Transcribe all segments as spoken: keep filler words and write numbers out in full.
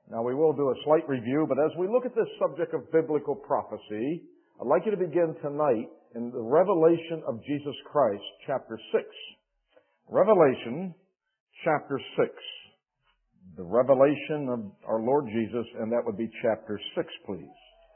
Now we will do a slight review, but as we look at this subject of biblical prophecy, I'd like you to begin tonight in the Revelation of Jesus Christ, chapter six. Revelation, chapter six. The revelation of our Lord Jesus, and that would be chapter six, please.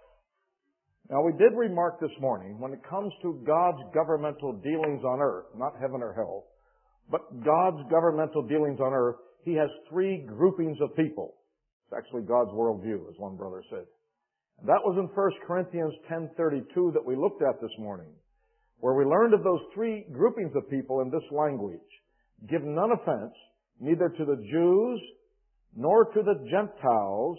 Now we did remark this morning, when it comes to God's governmental dealings on earth, not heaven or hell, but God's governmental dealings on earth, He has three groupings of people. It's actually God's worldview, as one brother said. And that was in First Corinthians ten thirty-two that we looked at this morning, where we learned of those three groupings of people in this language. Give none offense, neither to the Jews, nor to the Gentiles,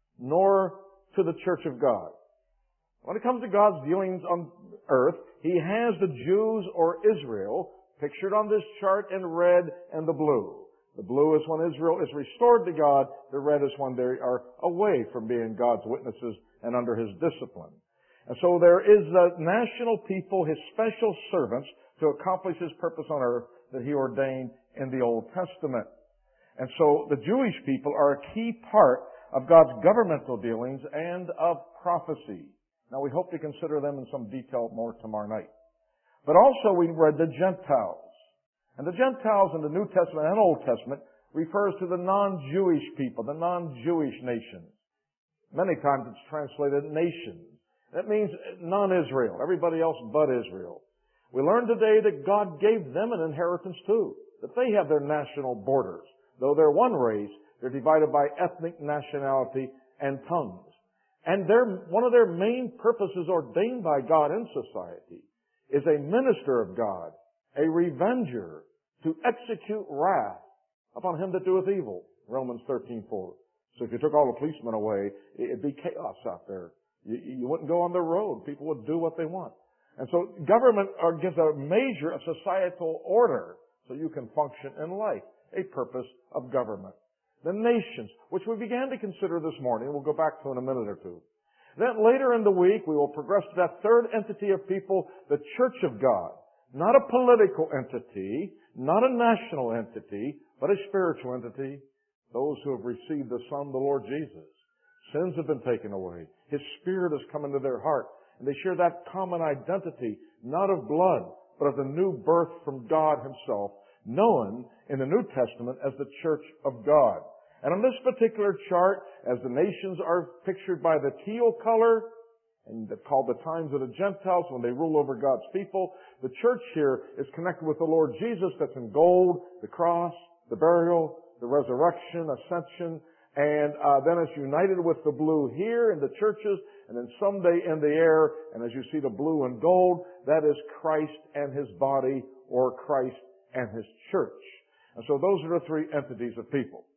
nor to the church of God. When it comes to God's dealings on earth, He has the Jews or Israel pictured on this chart in red and the blue. The blue is when Israel is restored to God. The red is when they are away from being God's witnesses and under His discipline. And so there is the national people, His special servants, to accomplish His purpose on earth that He ordained in the Old Testament. And so the Jewish people are a key part of God's governmental dealings and of prophecy. Now we hope to consider them in some detail more tomorrow night. But also we read the Gentiles. And the Gentiles in the New Testament and Old Testament refers to the non-Jewish people, the non-Jewish nations. Many times it's translated nations. That means non-Israel, everybody else but Israel. We learned today that God gave them an inheritance too, that they have their national borders. Though they're one race, they're divided by ethnic nationality and tongues. And their, one of their main purposes ordained by God in society is a minister of God, a revenger, to execute wrath upon him that doeth evil. Romans thirteen four. So if you took all the policemen away, it'd be chaos out there. You, you wouldn't go on the road. People would do what they want. And so government gives a measure of societal order so you can function in life. A purpose of government. The nations, which we began to consider this morning, we'll go back to in a minute or two. Then later in the week, we will progress to that third entity of people, the Church of God. Not a political entity, not a national entity, but a spiritual entity. Those who have received the Son, the Lord Jesus. Sins have been taken away. His Spirit has come into their heart. And they share that common identity, not of blood, but of the new birth from God Himself, known in the New Testament as the Church of God. And on this particular chart, as the nations are pictured by the teal color, and called the times of the Gentiles when they rule over God's people, the church here is connected with the Lord Jesus, that's in gold, the cross, the burial, the resurrection, ascension, and uh, then it's united with the blue here in the churches, and then someday in the air, and as you see the blue and gold, that is Christ and His body, or Christ and His church. And so those are the three entities of people.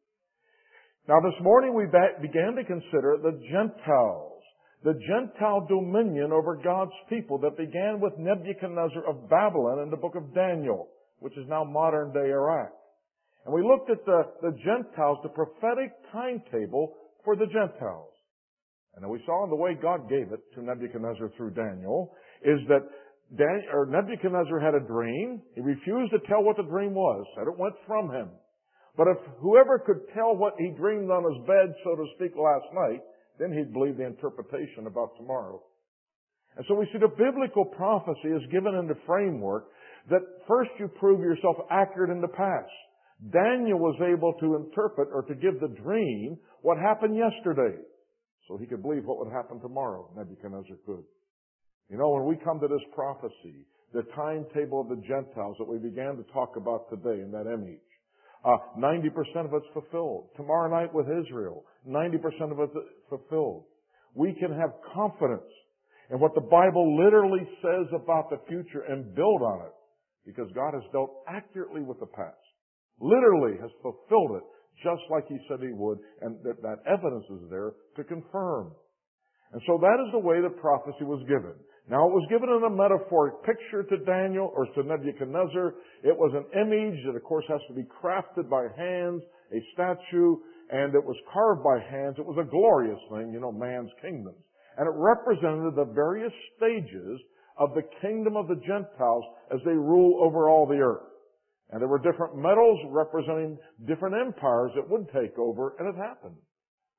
Now this morning we began to consider the Gentiles, the Gentile dominion over God's people that began with Nebuchadnezzar of Babylon in the book of Daniel, which is now modern day Iraq. And we looked at the, the Gentiles, the prophetic timetable for the Gentiles. And then we saw in the way God gave it to Nebuchadnezzar through Daniel is that Dan, or Nebuchadnezzar had a dream. He refused to tell what the dream was, said it went from him. But if whoever could tell what he dreamed on his bed, so to speak, last night, then he'd believe the interpretation about tomorrow. And so we see the biblical prophecy is given in the framework that first you prove yourself accurate in the past. Daniel was able to interpret or to give the dream what happened yesterday. So he could believe what would happen tomorrow. Nebuchadnezzar could. You know, when we come to this prophecy, the timetable of the Gentiles that we began to talk about today in that image, uh, ninety percent of it's fulfilled. Tomorrow night with Israel, ninety percent of it's fulfilled. We can have confidence in what the Bible literally says about the future and build on it because God has dealt accurately with the past. Literally has fulfilled it just like He said He would, and that, that evidence is there to confirm. And so that is the way the prophecy was given. Now it was given in a metaphoric picture to Daniel or to Nebuchadnezzar. It was an image that of course has to be crafted by hands, a statue, and it was carved by hands. It was a glorious thing, you know, man's kingdoms. And it represented the various stages of the kingdom of the Gentiles as they rule over all the earth. And there were different metals representing different empires that would take over, and it happened.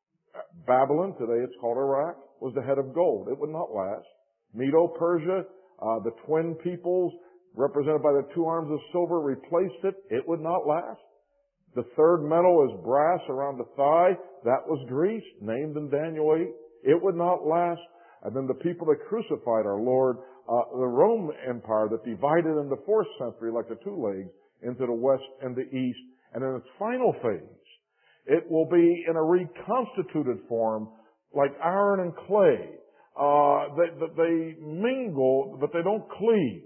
Babylon, today it's called Iraq, was the head of gold. It would not last. Medo-Persia, uh, the twin peoples, represented by the two arms of silver, replaced it. It would not last. The third metal is brass around the thigh. That was Greece, named in Daniel eight. It would not last. And then the people that crucified our Lord, uh, the Roman Empire that divided in the fourth century like the two legs into the west and the east. And in its final phase, it will be in a reconstituted form like iron and clay. Uh, they, they mingle, but they don't cleave.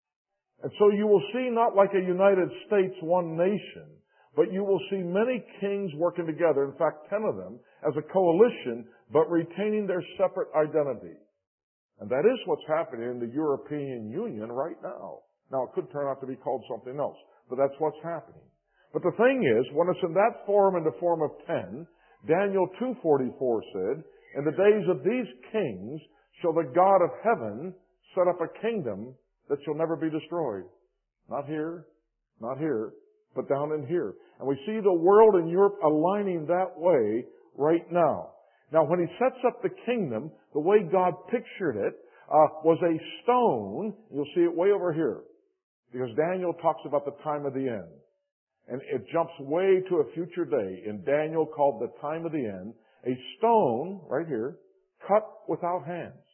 And so you will see not like a United States, one nation, but you will see many kings working together, in fact ten of them, as a coalition, but retaining their separate identity. And that is what's happening in the European Union right now. Now, it could turn out to be called something else, but that's what's happening. But the thing is, when it's in that form, in the form of ten, Daniel two forty-four said, "In the days of these kings shall the God of heaven set up a kingdom that shall never be destroyed." Not here, not here, but down in here. And we see the world in Europe aligning that way right now. Now, when he sets up the kingdom, the way God pictured it uh, was a stone. You'll see it way over here, because Daniel talks about the time of the end. And it jumps way to a future day in Daniel called the time of the end. A stone, right here, cut without hands.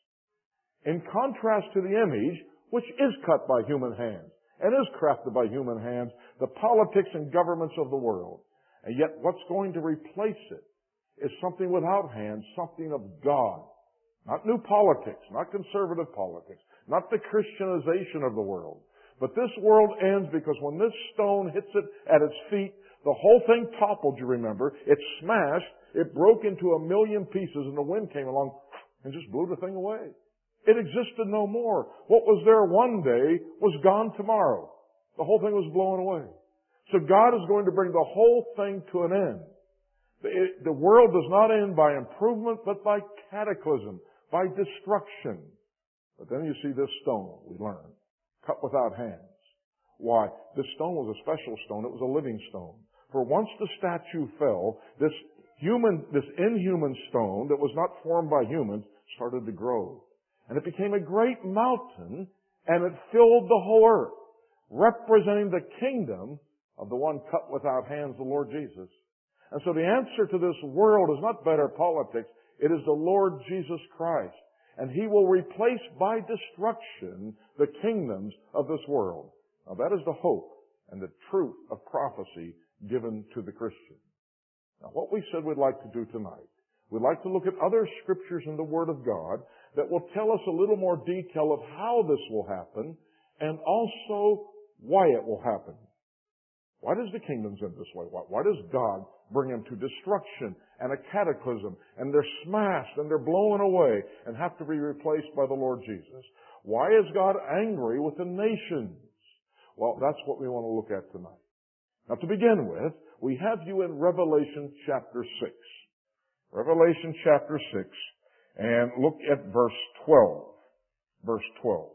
In contrast to the image, which is cut by human hands and is crafted by human hands, the politics and governments of the world. And yet what's going to replace it is something without hands, something of God. Not new politics, not conservative politics, not the Christianization of the world. But this world ends because when this stone hits it at its feet, the whole thing toppled, you remember. It smashed, it broke into a million pieces, and the wind came along and just blew the thing away. It existed no more. What was there one day was gone tomorrow. The whole thing was blown away. So God is going to bring the whole thing to an end. It, the world does not end by improvement, but by cataclysm, by destruction. But then you see this stone, we learn, cut without hands. Why? This stone was a special stone. It was a living stone. For once the statue fell, this human, this inhuman stone that was not formed by humans started to grow. And it became a great mountain, and it filled the whole earth, representing the kingdom of the one cut without hands, the Lord Jesus. And so the answer to this world is not better politics. It is the Lord Jesus Christ. And He will replace by destruction the kingdoms of this world. Now that is the hope and the truth of prophecy given to the Christian. Now what we said we'd like to do tonight, we'd like to look at other scriptures in the Word of God that will tell us a little more detail of how this will happen and also why it will happen. Why does the kingdoms end this way? Why, why does God bring them to destruction and a cataclysm, and they're smashed and they're blown away and have to be replaced by the Lord Jesus? Why is God angry with the nations? Well, that's what we want to look at tonight. Now, to begin with, we have you in Revelation chapter six. Revelation chapter six, and look at verse twelve. Verse twelve.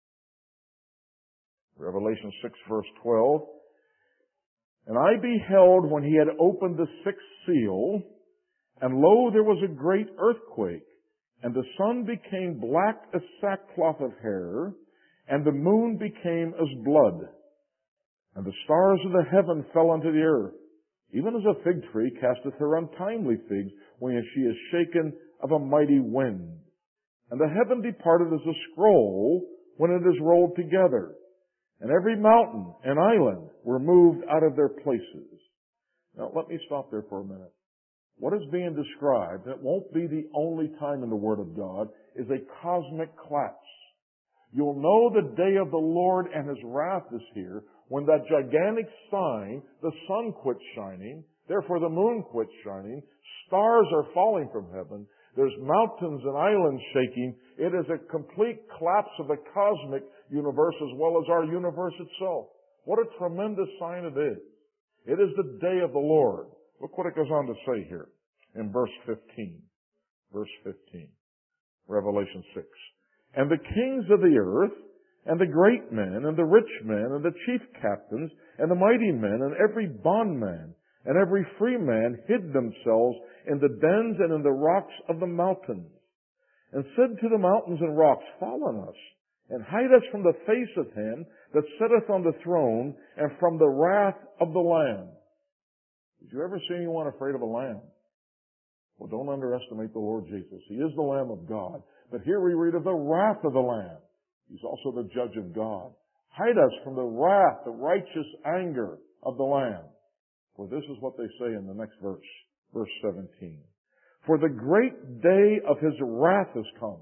Revelation six, verse twelve. "And I beheld when he had opened the sixth seal, and lo, there was a great earthquake, and the sun became black as sackcloth of hair, and the moon became as blood. And the stars of the heaven fell unto the earth, even as a fig tree casteth her untimely figs when she is shaken of a mighty wind. And the heaven departed as a scroll when it is rolled together. And every mountain and island were moved out of their places." Now, let me stop there for a minute. What is being described, and it won't be the only time in the Word of God, is a cosmic collapse. You'll know the day of the Lord and His wrath is here when that gigantic sign, the sun quits shining, therefore the moon quits shining, stars are falling from heaven, there's mountains and islands shaking. It is a complete collapse of the cosmic universe as well as our universe itself. What a tremendous sign it is. It is the day of the Lord. Look what it goes on to say here in verse fifteen. Verse fifteen. Revelation six. "And the kings of the earth, and the great men, and the rich men, and the chief captains, and the mighty men, and every bondman, And every free man hid themselves in the dens and in the rocks of the mountains, and said to the mountains and rocks, Fall on us, and hide us from the face of him that sitteth on the throne, and from the wrath of the Lamb. Did you ever see anyone afraid of a lamb? Well, don't underestimate the Lord Jesus. He is the Lamb of God. But here we read of the wrath of the Lamb. He's also the judge of God. Hide us from the wrath, the righteous anger of the Lamb. For this is what they say in the next verse, verse seventeen. For the great day of his wrath has come,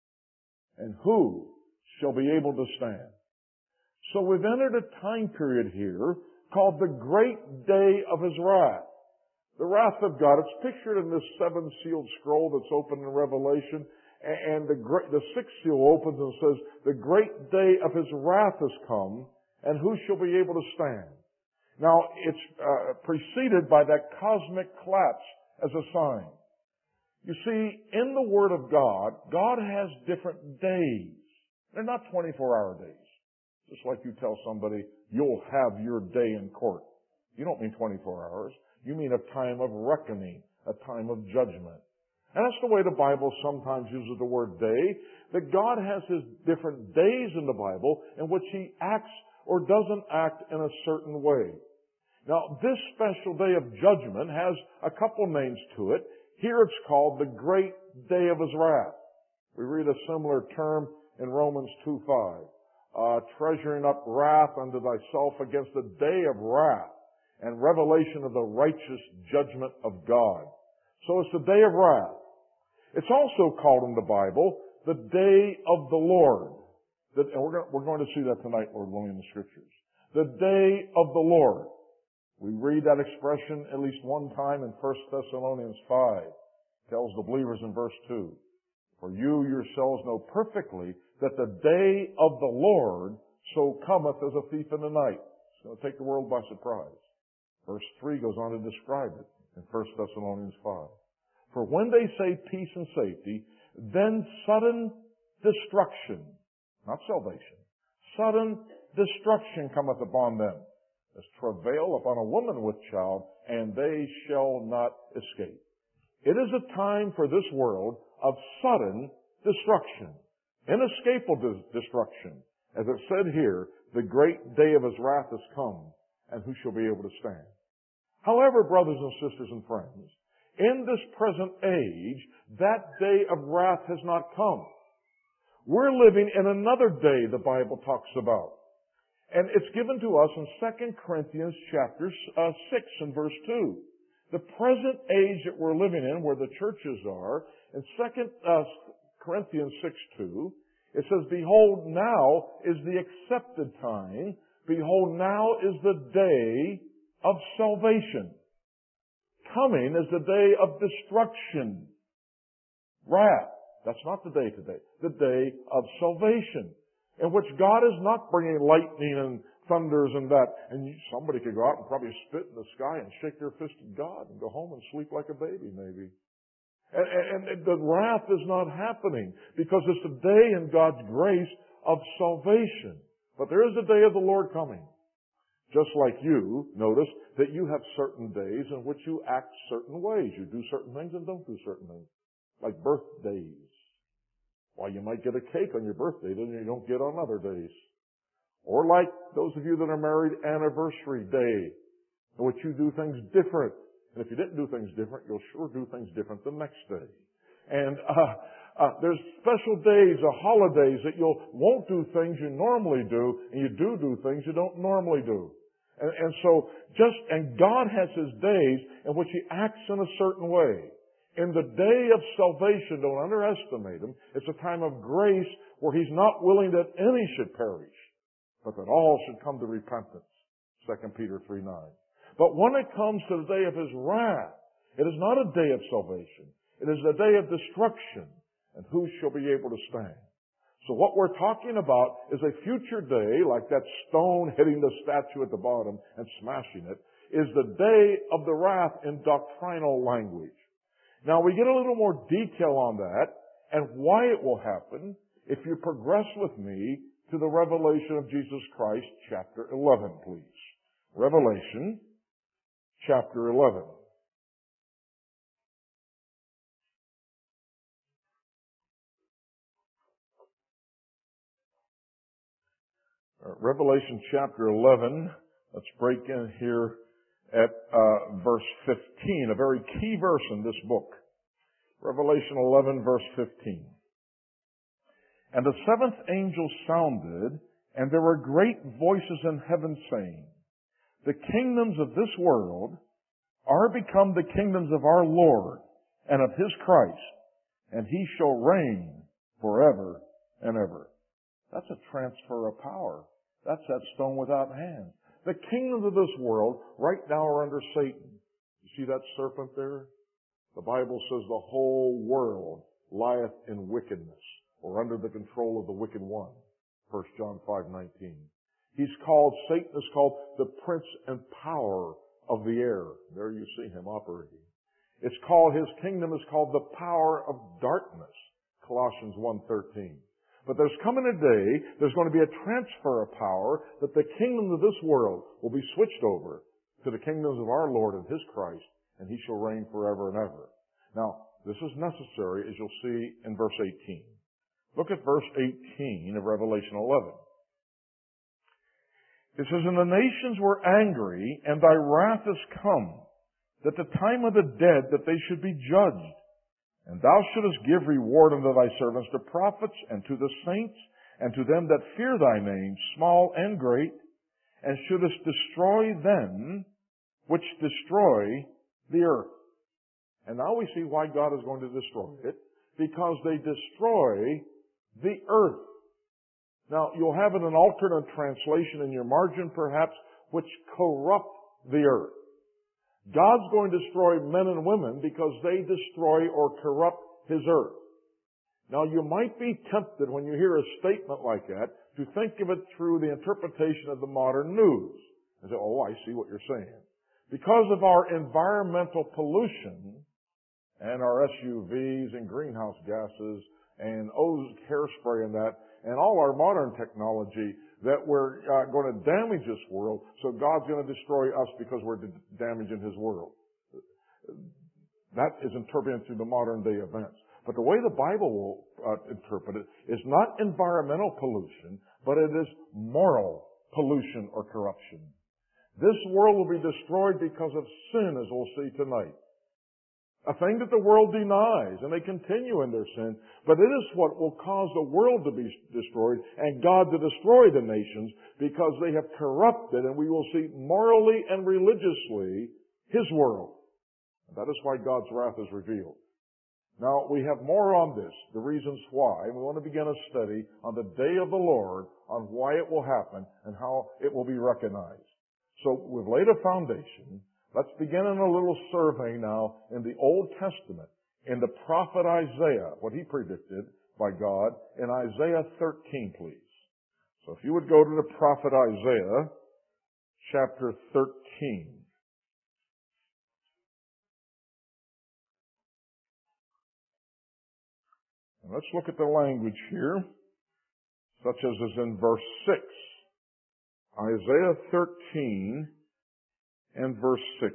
and who shall be able to stand? So we've entered a time period here called the great day of his wrath. The wrath of God, it's pictured in this seven-sealed scroll that's open in Revelation, and the, great, the sixth seal opens and says, the great day of his wrath has come, and who shall be able to stand? Now, it's uh, preceded by that cosmic collapse as a sign. You see, in the Word of God, God has different days. They're not twenty-four hour days. Just like you tell somebody, you'll have your day in court. You don't mean twenty-four hours. You mean a time of reckoning, a time of judgment. And that's the way the Bible sometimes uses the word day, that God has His different days in the Bible in which He acts or doesn't act in a certain way. Now, this special day of judgment has a couple names to it. Here it's called the great day of His wrath. We read a similar term in Romans two five. Uh, treasuring up wrath unto thyself against the day of wrath and revelation of the righteous judgment of God. So it's the day of wrath. It's also called in the Bible the day of the Lord. And we're going, we're going to see that tonight, Lord willing, in the Scriptures. The day of the Lord. We read that expression at least one time in First Thessalonians five. It tells the believers in verse two, For you yourselves know perfectly that the day of the Lord so cometh as a thief in the night. It's going to take the world by surprise. Verse three goes on to describe it in First Thessalonians five. For when they say peace and safety, then sudden destruction, not salvation, sudden destruction cometh upon them, as travail upon a woman with child, and they shall not escape. It is a time for this world of sudden destruction, inescapable destruction. As it said here, the great day of His wrath has come, and who shall be able to stand? However, brothers and sisters and friends, in this present age, that day of wrath has not come. We're living in another day the Bible talks about. And it's given to us in Second Corinthians chapter uh, six and verse two. The present age that we're living in, where the churches are, in Second uh, Corinthians six two, it says, Behold, now is the accepted time. Behold, now is the day of salvation. Coming is the day of destruction. Wrath. That's not the day today. The day of salvation, in which God is not bringing lightning and thunders and that. And somebody could go out and probably spit in the sky and shake their fist at God and go home and sleep like a baby, maybe. And, and, and the wrath is not happening because it's a day in God's grace of salvation. But there is a day of the Lord coming. Just like you, notice that you have certain days in which you act certain ways. You do certain things and don't do certain things. Like birthdays. Why, you might get a cake on your birthday that you don't get on other days. Or like those of you that are married, anniversary day, in which you do things different. And if you didn't do things different, you'll sure do things different the next day. And uh, uh, there's special days or holidays that you won't do things you normally do, and you do do things you don't normally do. And, and so just, and God has His days in which He acts in a certain way. In the day of salvation, don't underestimate Him. It's a time of grace where He's not willing that any should perish, but that all should come to repentance. Second Peter three nine. But when it comes to the day of His wrath, it is not a day of salvation. It is the day of destruction. And who shall be able to stand? So what we're talking about is a future day, like that stone hitting the statue at the bottom and smashing it, is the day of the wrath in doctrinal language. Now we get a little more detail on that and why it will happen if you progress with me to the revelation of Jesus Christ, chapter eleven, please. Revelation, chapter eleven. Uh, Revelation chapter eleven, let's break in here at uh, verse fifteen, a very key verse in this book. Revelation eleven, verse fifteen. And the seventh angel sounded, and there were great voices in heaven saying, the kingdoms of this world are become the kingdoms of our Lord and of His Christ, and He shall reign forever and ever. That's a transfer of power. That's that stone without hands. The kingdoms of this world right now are under Satan. You see that serpent there? The Bible says the whole world lieth in wickedness, or under the control of the wicked one. First John five nineteen. He's called, Satan is called the prince and power of the air. There you see him operating. It's called, his kingdom is called the power of darkness. Colossians one thirteen. But there's coming a day, there's going to be a transfer of power, that the kingdom of this world will be switched over to the kingdoms of our Lord and His Christ, and He shall reign forever and ever. Now, this is necessary, as you'll see in verse eighteen. Look at verse eighteen of Revelation eleven. It says, and the nations were angry, and thy wrath is come, that the time of the dead, that they should be judged. And thou shouldest give reward unto thy servants, the prophets, and to the saints, and to them that fear thy name, small and great, and shouldest destroy them which destroy the earth. And now we see why God is going to destroy it, because they destroy the earth. Now, you'll have in an alternate translation in your margin, perhaps, which corrupt the earth. God's going to destroy men and women because they destroy or corrupt His earth. Now, you might be tempted when you hear a statement like that to think of it through the interpretation of the modern news. And say, oh, I see what you're saying. Because of our environmental pollution and our S U Vs and greenhouse gases and ozone hairspray and that, and all our modern technology, that we're uh, going to damage this world, so God's going to destroy us because we're d- damaging His world. That is interpreted through the modern day events. But the way the Bible will uh, interpret it is not environmental pollution, but it is moral pollution or corruption. This world will be destroyed because of sin, as we'll see tonight. A thing that the world denies, and they continue in their sin, but it is what will cause the world to be destroyed and God to destroy the nations, because they have corrupted, and we will see morally and religiously, His world. And that is why God's wrath is revealed. Now, we have more on this, the reasons why, and we want to begin a study on the day of the Lord, on why it will happen and how it will be recognized. So, we've laid a foundation. Let's begin in a little survey now in the Old Testament, in the prophet Isaiah, what he predicted by God, in Isaiah thirteen, please. So if you would go to the prophet Isaiah, chapter thirteen. And let's look at the language here, such as is in verse six. Isaiah thirteen and verse six.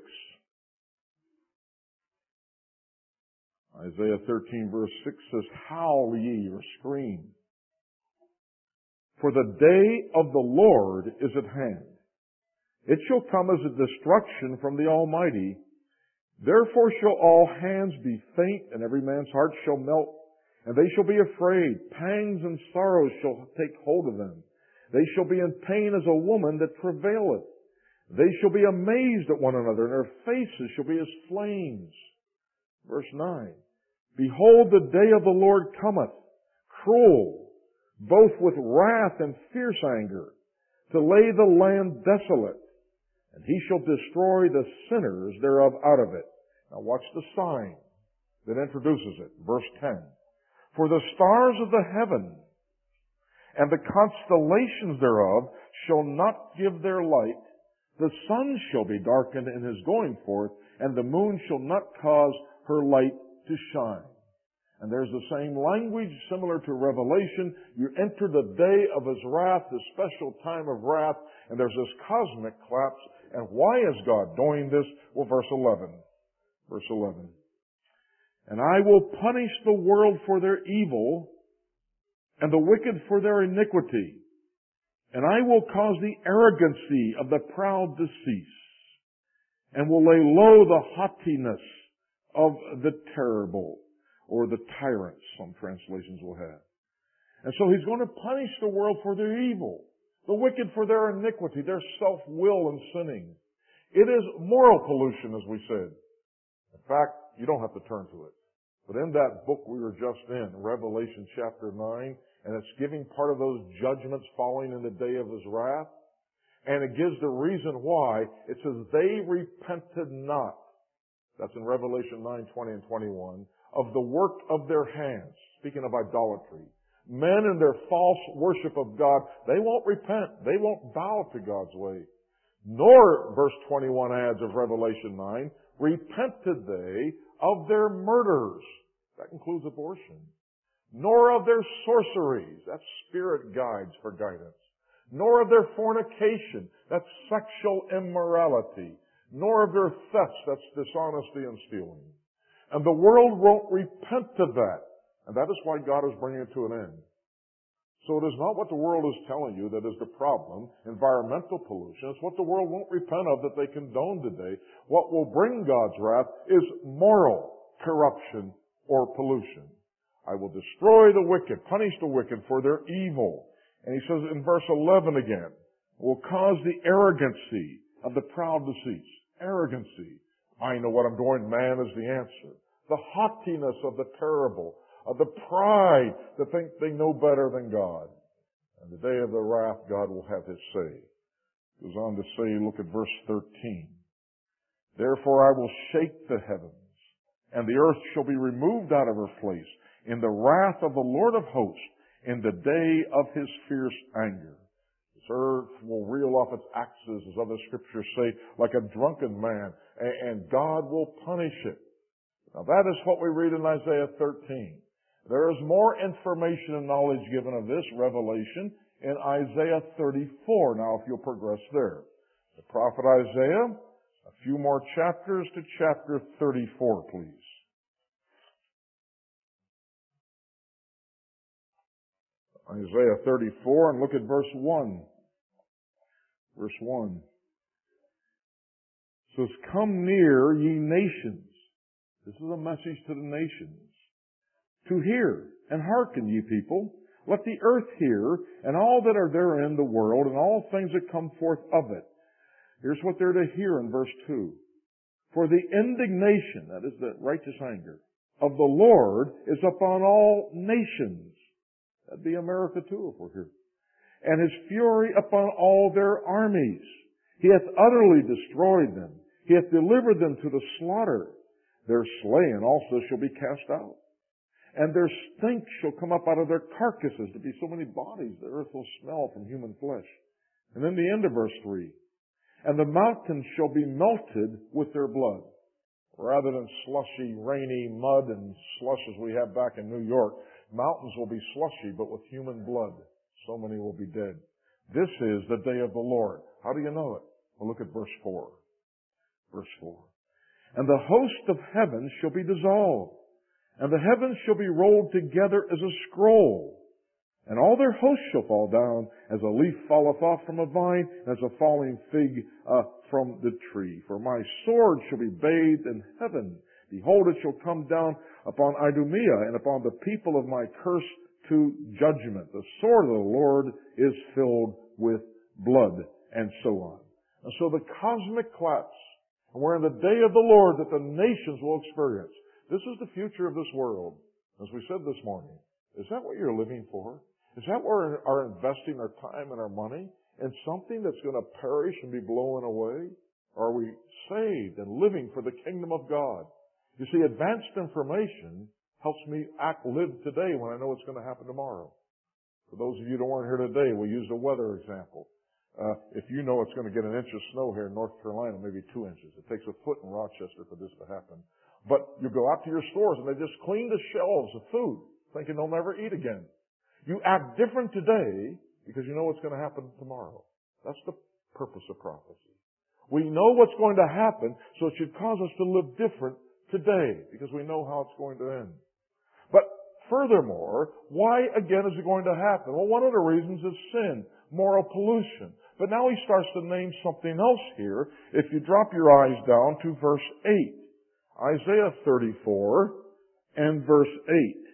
Isaiah thirteen verse six says, howl ye, or scream, for the day of the Lord is at hand. It shall come as a destruction from the Almighty. Therefore shall all hands be faint, and every man's heart shall melt, and they shall be afraid. Pangs and sorrows shall take hold of them. They shall be in pain as a woman that travaileth. They shall be amazed at one another, and their faces shall be as flames. Verse nine. Behold, the day of the Lord cometh, cruel, both with wrath and fierce anger, to lay the land desolate, and He shall destroy the sinners thereof out of it. Now watch the sign that introduces it. Verse ten. For the stars of the heaven and the constellations thereof shall not give their light. The sun shall be darkened in his going forth, and the moon shall not cause her light to shine. And there's the same language similar to Revelation. You enter the day of His wrath, the special time of wrath, And there's this cosmic collapse. And why is God doing this? Well, verse eleven. Verse eleven. And I will punish the world for their evil and the wicked for their iniquity. And I will cause the arrogancy of the proud to cease, and will lay low the haughtiness of the terrible, or the tyrants, some translations will have. And so He's going to punish the world for their evil, the wicked for their iniquity, their self-will and sinning. It is moral pollution, as we said. In fact, you don't have to turn to it. But in that book we were just in, Revelation chapter nine, and it's giving part of those judgments following in the day of His wrath. And it gives the reason why. It says, they repented not. That's in Revelation nine, twenty and twenty-one. Of the work of their hands. Speaking of idolatry. Men in their false worship of God, they won't repent. They won't bow to God's way. Nor, verse twenty-one adds of Revelation nine, repented they of their murders. That includes abortion. Nor of their sorceries. That's spirit guides for guidance. Nor of their fornication. That's sexual immorality. Nor of their thefts. That's dishonesty and stealing. And the world won't repent of that. And that is why God is bringing it to an end. So it is not what the world is telling you that is the problem, environmental pollution. It's what the world won't repent of that they condone today. What will bring God's wrath is moral corruption or pollution. I will destroy the wicked, punish the wicked for their evil. And He says in verse eleven again, will cause the arrogancy of the proud to cease. Arrogancy. I know what I'm doing, man is the answer. The haughtiness of the terrible, of the pride to think they know better than God. And the day of the wrath, God will have His say. He goes on to say, look at verse thirteen. Therefore I will shake the heavens, and the earth shall be removed out of her place in the wrath of the Lord of hosts, in the day of His fierce anger. This earth will reel off its axes, as other scriptures say, like a drunken man, and God will punish it. Now that is what we read in Isaiah thirteen. There is more information and knowledge given of this revelation in Isaiah thirty-four. Now if you'll progress there. The prophet Isaiah, a few more chapters to chapter thirty-four, please. Isaiah thirty-four, and look at verse one. Verse one. It says, come near, ye nations. This is a message to the nations. To hear, and hearken, ye people. Let the earth hear, and all that are therein the world, and all things that come forth of it. Here's what they're to hear in verse two. For the indignation, that is the righteous anger, of the Lord is upon all nations. That'd be America too if we're here. And His fury upon all their armies. He hath utterly destroyed them. He hath delivered them to the slaughter. Their slain also shall be cast out. And their stink shall come up out of their carcasses. To be so many bodies, the earth will smell from human flesh. And then the end of verse three. And the mountains shall be melted with their blood. Rather than slushy, rainy mud and slush as we have back in New York, mountains will be slushy, but with human blood. So many will be dead. This is the day of the Lord. How do you know it? Well, look at verse four. Verse four. And the host of heaven shall be dissolved, and the heavens shall be rolled together as a scroll. And all their hosts shall fall down, as a leaf falleth off from a vine, and as a falling fig uh, from the tree. For my sword shall be bathed in heaven. Behold, it shall come down upon Idumea, and upon the people of my curse to judgment. The sword of the Lord is filled with blood, and so on. And so the cosmic collapse, and we're in the day of the Lord that the nations will experience. This is the future of this world. As we said this morning, is that what you're living for? Is that where we are investing our time and our money? In something that's going to perish and be blown away? Or are we saved and living for the kingdom of God? You see, advanced information helps me act, live today when I know what's going to happen tomorrow. For those of you that weren't here today, we used a weather example. Uh, if you know it's going to get an inch of snow here in North Carolina, maybe two inches. It takes a foot in Rochester for this to happen. But you go out to your stores and they just clean the shelves of food, thinking they'll never eat again. You act different today because you know what's going to happen tomorrow. That's the purpose of prophecy. We know what's going to happen, so it should cause us to live different today, because we know how it's going to end. But furthermore, why again is it going to happen? Well, one of the reasons is sin, moral pollution. But now he starts to name something else here. If you drop your eyes down to verse eight. Isaiah thirty-four and verse eight.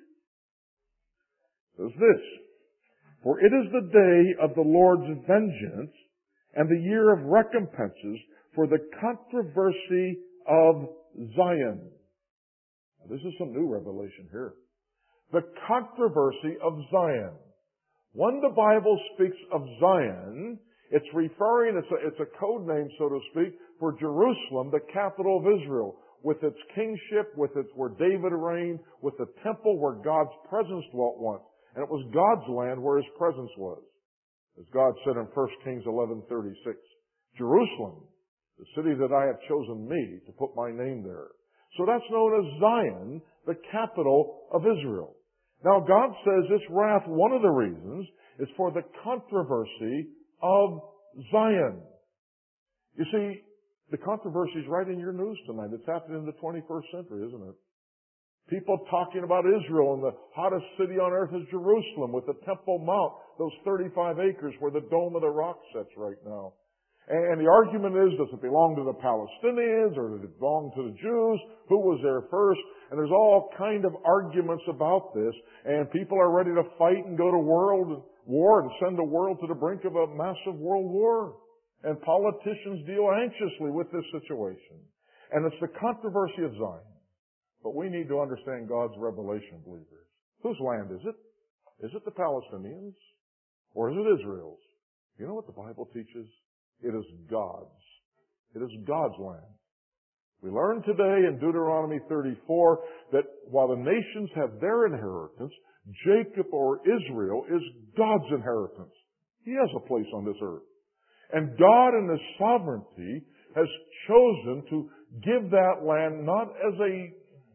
Says this, "For it is the day of the Lord's vengeance and the year of recompenses for the controversy of Zion." Now, this is some new revelation here. The controversy of Zion. When the Bible speaks of Zion, it's referring, it's a, it's a code name, so to speak, for Jerusalem, the capital of Israel, with its kingship, with its, where David reigned, with the temple where God's presence dwelt once. And it was God's land where His presence was. As God said in First Kings eleven thirty-six, "Jerusalem, the city that I have chosen me to put my name there." So that's known as Zion, the capital of Israel. Now God says this wrath, one of the reasons, is for the controversy of Zion. You see, the controversy is right in your news tonight. It's happening in the twenty-first century, isn't it? People talking about Israel, and the hottest city on earth is Jerusalem, with the Temple Mount, those thirty-five acres where the Dome of the Rock sits right now. And the argument is, does it belong to the Palestinians, or does it belong to the Jews? Who was there first? And there's all kind of arguments about this, and people are ready to fight and go to world war and send the world to the brink of a massive world war. And politicians deal anxiously with this situation. And it's the controversy of Zion. But we need to understand God's revelation, believers. Whose land is it? Is it the Palestinians? Or is it Israel's? You know what the Bible teaches? It is God's. It is God's land. We learn today in Deuteronomy thirty-four that while the nations have their inheritance, Jacob or Israel is God's inheritance. He has a place on this earth. And God in His sovereignty has chosen to give that land not as a,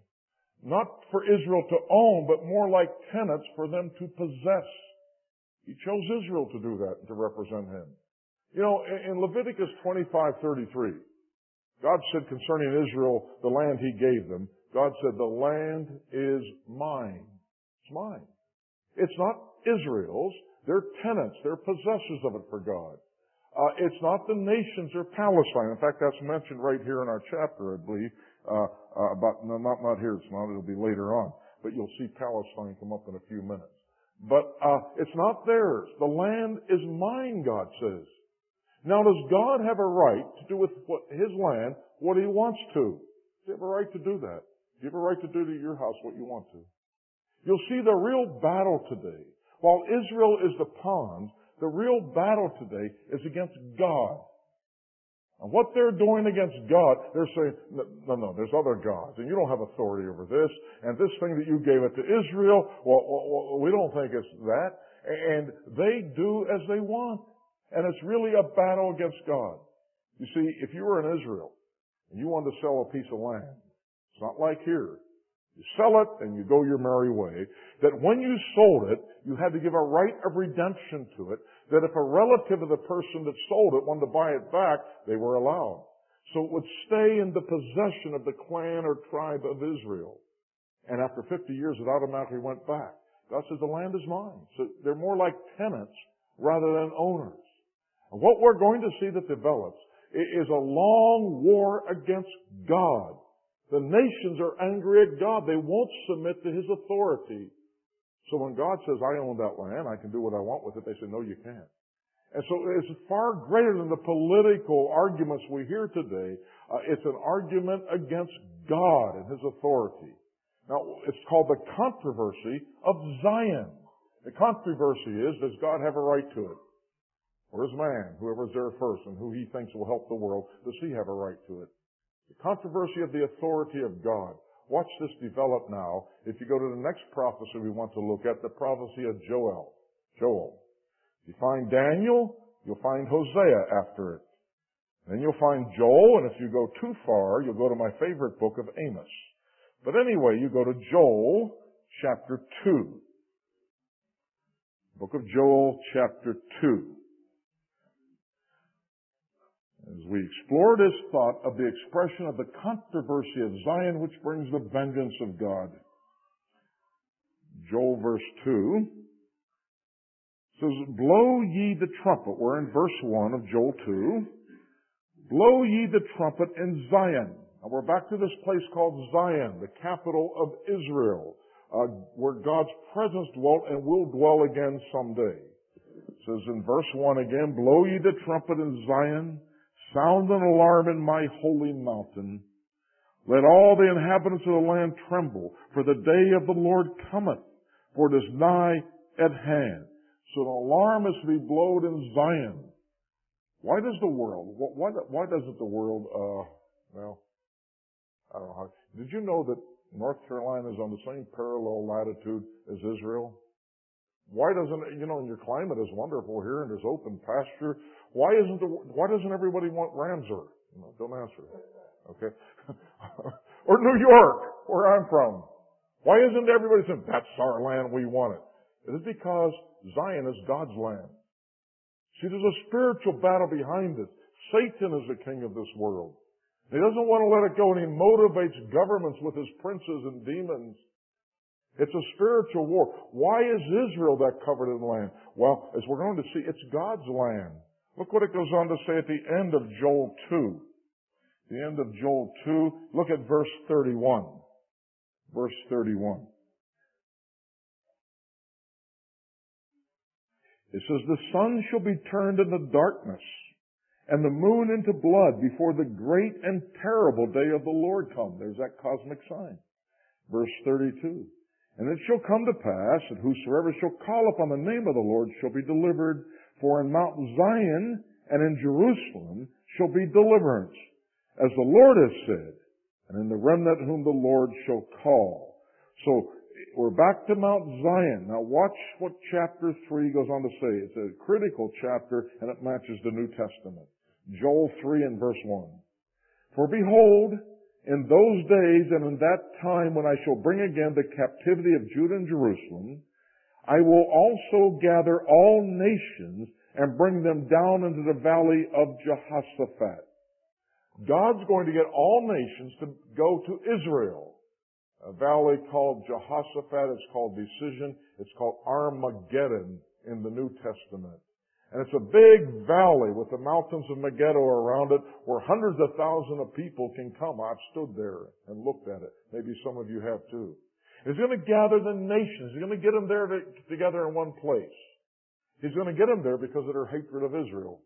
not for Israel to own, but more like tenants for them to possess. He chose Israel to do that and to represent Him. You know, in Leviticus twenty-five thirty-three, God said concerning Israel, the land He gave them, God said, "The land is mine." It's mine. It's not Israel's. They're tenants. They're possessors of it for God. Uh, it's not the nations or Palestine. In fact, that's mentioned right here in our chapter, I believe. Uh, uh, about, no, not, not here, it's not. It'll be later on. But you'll see Palestine come up in a few minutes. But uh, it's not theirs. The land is mine, God says. Now, does God have a right to do with what, His land what He wants to? Does He have a right to do that? Do you have a right to do to your house what you want to? You'll see the real battle today. While Israel is the pawn, the real battle today is against God. And what they're doing against God, they're saying, no, no, there's other gods, and you don't have authority over this, and this thing that you gave it to Israel, well, well we don't think it's that. And they do as they want. And it's really a battle against God. You see, if you were in Israel and you wanted to sell a piece of land, it's not like here. You sell it and you go your merry way. That when you sold it, you had to give a right of redemption to it. That if a relative of the person that sold it wanted to buy it back, they were allowed. So it would stay in the possession of the clan or tribe of Israel. And after fifty years, it automatically went back. God says the land is mine. So they're more like tenants rather than owners. And what we're going to see that develops is a long war against God. The nations are angry at God. They won't submit to His authority. So when God says, "I own that land, I can do what I want with it," they say, "No, you can't." And so it's far greater than the political arguments we hear today. Uh, it's an argument against God and His authority. Now, it's called the controversy of Zion. The controversy is, does God have a right to it? Or is man, whoever's there first and who he thinks will help the world, does he have a right to it? The controversy of the authority of God. Watch this develop now. If you go to the next prophecy we want to look at, the prophecy of Joel. Joel. If you find Daniel, you'll find Hosea after it. Then you'll find Joel, and if you go too far, you'll go to my favorite book of Amos. But anyway, you go to Joel chapter two. Book of Joel chapter two. as we explore this thought of the expression of the controversy of Zion, which brings the vengeance of God. Joel verse two says, blow ye the trumpet. We're in verse one of Joel two. Blow ye the trumpet in Zion. Now we're back to this place called Zion, the capital of Israel, uh, where God's presence dwelt and will dwell again someday. It says in verse one again, blow ye the trumpet in Zion, sound an alarm in my holy mountain. Let all the inhabitants of the land tremble, for the day of the Lord cometh, for it is nigh at hand. So an alarm is to be blown in Zion. Why does the world, why, why doesn't the world, uh, well, I don't know how, did you know that North Carolina is on the same parallel latitude as Israel? Why doesn't it, you know, and your climate is wonderful here and there's open pasture. Why isn't the, why doesn't everybody want Ramsar? No, don't answer that. Okay. Or New York, where I'm from. Why isn't everybody saying, that's our land, we want it? It is because Zion is God's land. See, there's a spiritual battle behind it. Satan is the king of this world. He doesn't want to let it go, and he motivates governments with his princes and demons. It's a spiritual war. Why is Israel that covered in land? Well, as we're going to see, it's God's land. Look what it goes on to say at the end of Joel two. The end of Joel two, look at verse thirty-one. Verse thirty-one. It says, the sun shall be turned into darkness, and the moon into blood before the great and terrible day of the Lord come. There's that cosmic sign. Verse thirty-two. And it shall come to pass that whosoever shall call upon the name of the Lord shall be delivered, for in Mount Zion and in Jerusalem shall be deliverance, as the Lord has said, and in the remnant whom the Lord shall call. So, we're back to Mount Zion. Now watch what chapter three goes on to say. It's a critical chapter, and it matches the New Testament. Joel three and verse one. For behold, in those days and in that time when I shall bring again the captivity of Judah and Jerusalem, I will also gather all nations and bring them down into the valley of Jehoshaphat. God's going to get all nations to go to Israel. A valley called Jehoshaphat, it's called Decision, it's called Armageddon in the New Testament. And it's a big valley with the mountains of Megiddo around it where hundreds of thousands of people can come. I've stood there and looked at it. Maybe some of you have too. He's going to gather the nations. He's going to get them there to, together in one place. He's going to get them there because of their hatred of Israel.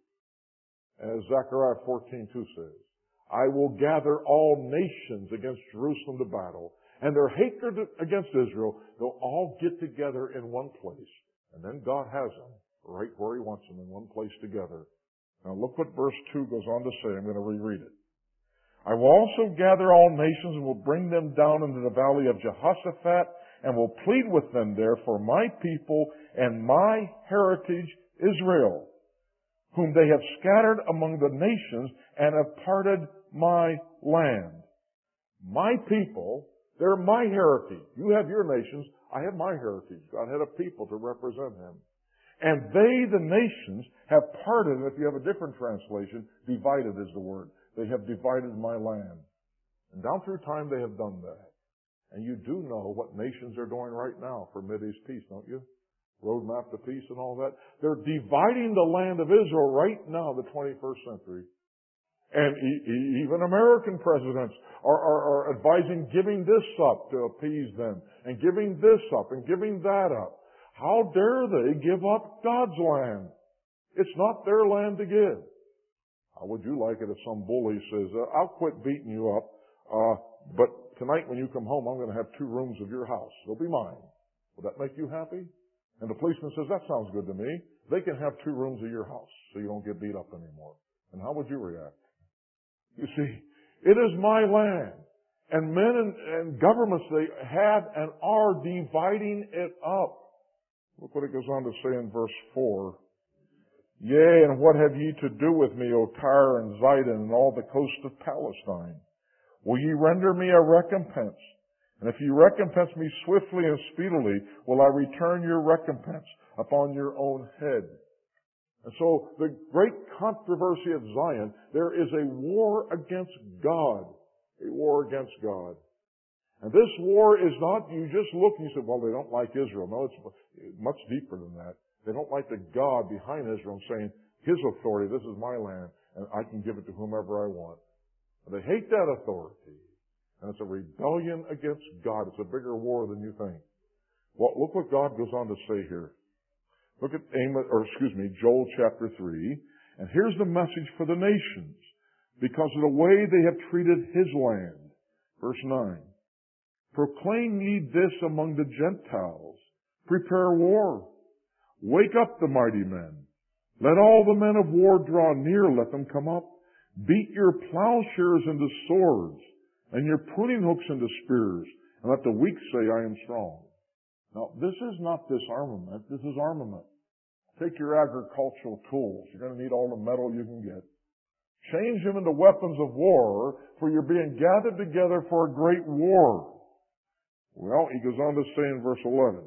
As Zechariah fourteen two says, I will gather all nations against Jerusalem to battle. And their hatred against Israel, they'll all get together in one place. And then God has them right where He wants them, in one place together. Now look what verse two goes on to say. I'm going to reread it. I will also gather all nations and will bring them down into the valley of Jehoshaphat and will plead with them there for my people and my heritage Israel, whom they have scattered among the nations and have parted my land. My people, they're my heritage. You have your nations. I have my heritage. God had a people to represent Him. And they, the nations, have parted, if you have a different translation, divided is the word. They have divided my land. And down through time they have done that. And you do know what nations are doing right now for Mideast peace, don't you? Roadmap to peace and all that. They're dividing the land of Israel right now, the twenty-first century. And e- even American presidents are, are, are advising giving this up to appease them, and giving this up, and giving that up. How dare they give up God's land? It's not their land to give. How would you like it if some bully says, uh, I'll quit beating you up, uh, but tonight when you come home, I'm going to have two rooms of your house. They'll be mine. Will that make you happy? And the policeman says, that sounds good to me. They can have two rooms of your house so you don't get beat up anymore. And how would you react? You see, it is my land. And men and, and governments, they have and are dividing it up. Look what it goes on to say in verse four. Yea, and what have ye to do with me, O Tyre and Zidon, and all the coast of Palestine? Will ye render me a recompense? And if ye recompense me swiftly and speedily, will I return your recompense upon your own head. And so the great controversy at Zion, there is a war against God. A war against God. And this war is not, you just look and you say, well, they don't like Israel. No, it's much deeper than that. They don't like the God behind Israel saying, His authority, this is my land, and I can give it to whomever I want. They hate that authority. And it's a rebellion against God. It's a bigger war than you think. Well, look what God goes on to say here. Look at Amos, or excuse me, Joel chapter three. And here's the message for the nations. Because of the way they have treated His land. Verse nine. Proclaim ye this among the Gentiles. Prepare war. Wake up the mighty men. Let all the men of war draw near. Let them come up. Beat your plowshares into swords, and your pruning hooks into spears, and let the weak say, I am strong. Now, this is not disarmament. This is armament. Take your agricultural tools. You're going to need all the metal you can get. Change them into weapons of war, for you're being gathered together for a great war. Well, he goes on to say in verse eleven,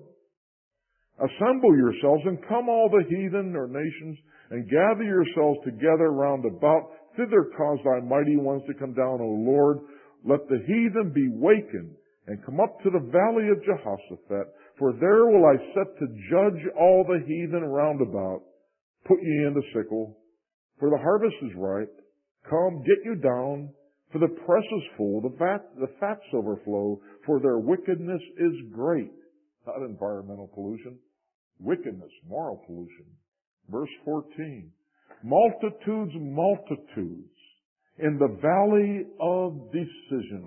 Assemble yourselves and come all the heathen or nations, and gather yourselves together round about. Thither cause thy mighty ones to come down, O Lord. Let the heathen be wakened, and come up to the valley of Jehoshaphat. For there will I set to judge all the heathen round about. Put ye in the sickle, for the harvest is ripe. Come, get you down, for the press is full, the vat, the fats overflow, for their wickedness is great. Not environmental pollution. Wickedness, moral pollution. Verse fourteen. Multitudes, multitudes in the valley of decision.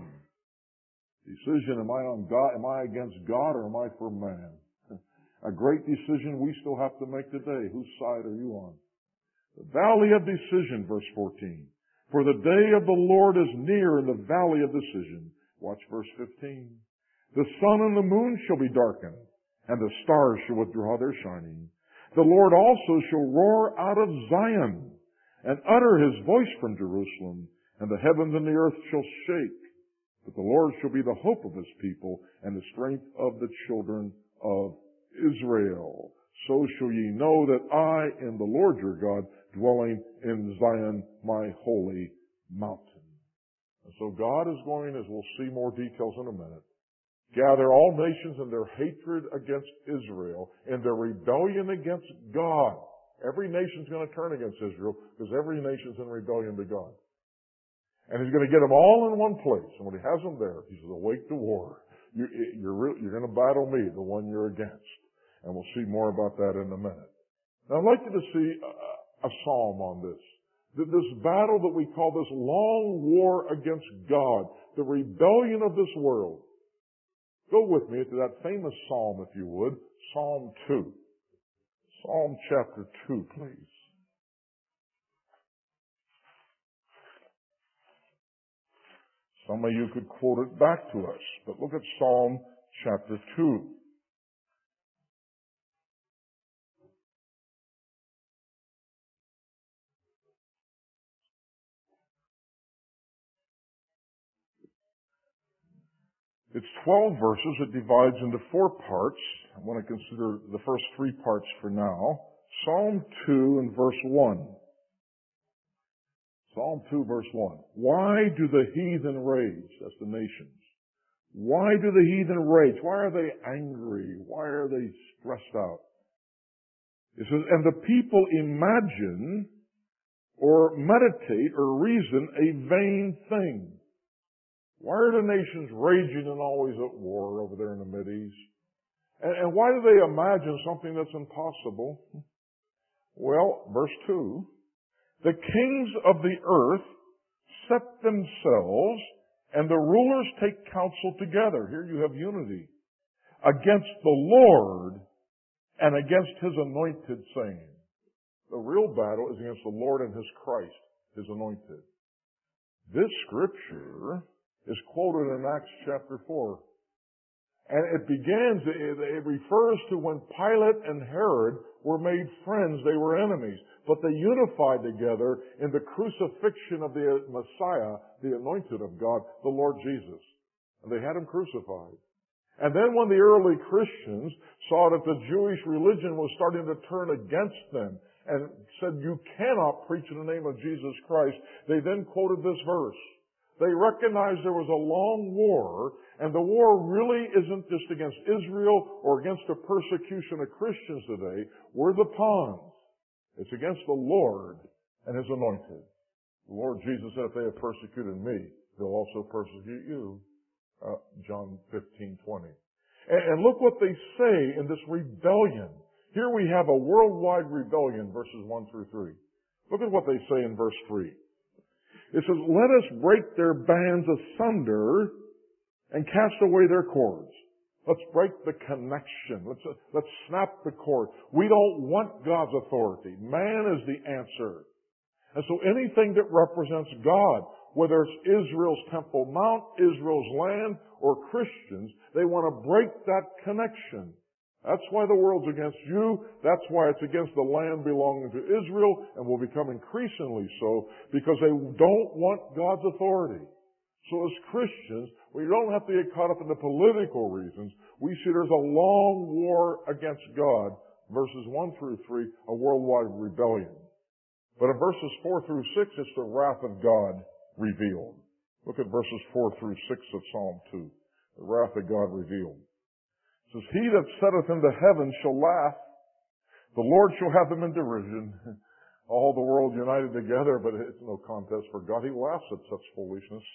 Decision, am I on God, am I against God or am I for man? A great decision we still have to make today. Whose side are you on? The valley of decision, verse fourteen. For the day of the Lord is near in the valley of decision. Watch verse fifteen. The sun and the moon shall be darkened, and the stars shall withdraw their shining. The Lord also shall roar out of Zion, and utter His voice from Jerusalem, and the heavens and the earth shall shake. But the Lord shall be the hope of His people, and the strength of the children of Israel. So shall ye know that I am the Lord your God, dwelling in Zion, my holy mountain. And so God is going, as we'll see more details in a minute, gather all nations in their hatred against Israel and their rebellion against God. Every nation's going to turn against Israel because every nation's in rebellion to God. And He's going to get them all in one place. And when He has them there, He says, awake to war. You, you're, you're going to battle me, the one you're against. And we'll see more about that in a minute. Now I'd like you to see a, a psalm on this. This battle that we call this long war against God, the rebellion of this world. Go with me to that famous psalm, if you would, Psalm two. Psalm chapter two, please. Some of you could quote it back to us, but look at Psalm chapter two. It's twelve verses. It divides into four parts. I want to consider the first three parts for now. Psalm two and verse one. Psalm two verse one. Why do the heathen rage? That's the nations. Why do the heathen rage? Why are they angry? Why are they stressed out? It says, and the people imagine or meditate or reason a vain thing. Why are the nations raging and always at war over there in the Mideast? And, and why do they imagine something that's impossible? Well, verse two, the kings of the earth set themselves, and the rulers take counsel together. Here you have unity. Against the Lord and against His anointed, saying. The real battle is against the Lord and His Christ, His anointed. This scripture is quoted in Acts chapter four. And it begins, it, it refers to when Pilate and Herod were made friends, they were enemies. But they unified together in the crucifixion of the Messiah, the anointed of God, the Lord Jesus. And they had Him crucified. And then when the early Christians saw that the Jewish religion was starting to turn against them, and said, you cannot preach in the name of Jesus Christ, they then quoted this verse. They recognized there was a long war, and the war really isn't just against Israel or against the persecution of Christians today. We're the pawns. It's against the Lord and His anointed. The Lord Jesus said, if they have persecuted me, they'll also persecute you. Uh, John fifteen twenty. And, and look what they say in this rebellion. Here we have a worldwide rebellion, verses one through three. Look at what they say in verse three. It says, let us break their bands asunder and cast away their cords. Let's break the connection. Let's, uh, let's snap the cord. We don't want God's authority. Man is the answer. And so anything that represents God, whether it's Israel's Temple Mount, Israel's land, or Christians, they want to break that connection. That's why the world's against you. That's why it's against the land belonging to Israel, and will become increasingly so, because they don't want God's authority. So as Christians, we don't have to get caught up in the political reasons. We see there's a long war against God, verses one through three, a worldwide rebellion. But in verses four through six, it's the wrath of God revealed. Look at verses four through six of Psalm two. The wrath of God revealed. It says, he that setteth in the heavens shall laugh. The Lord shall have them in derision. All the world united together, but it's no contest for God. He laughs at such foolishness.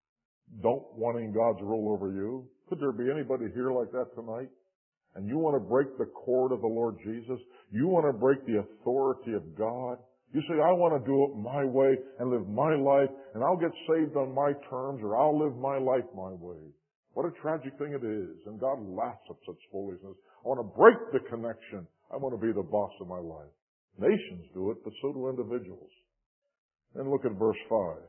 Don't wanting God's rule over you. Could there be anybody here like that tonight? And you want to break the cord of the Lord Jesus? You want to break the authority of God? You say, I want to do it my way and live my life, and I'll get saved on my terms, or I'll live my life my way. What a tragic thing it is. And God laughs at such foolishness. I want to break the connection. I want to be the boss of my life. Nations do it, but so do individuals. Then look at verse five.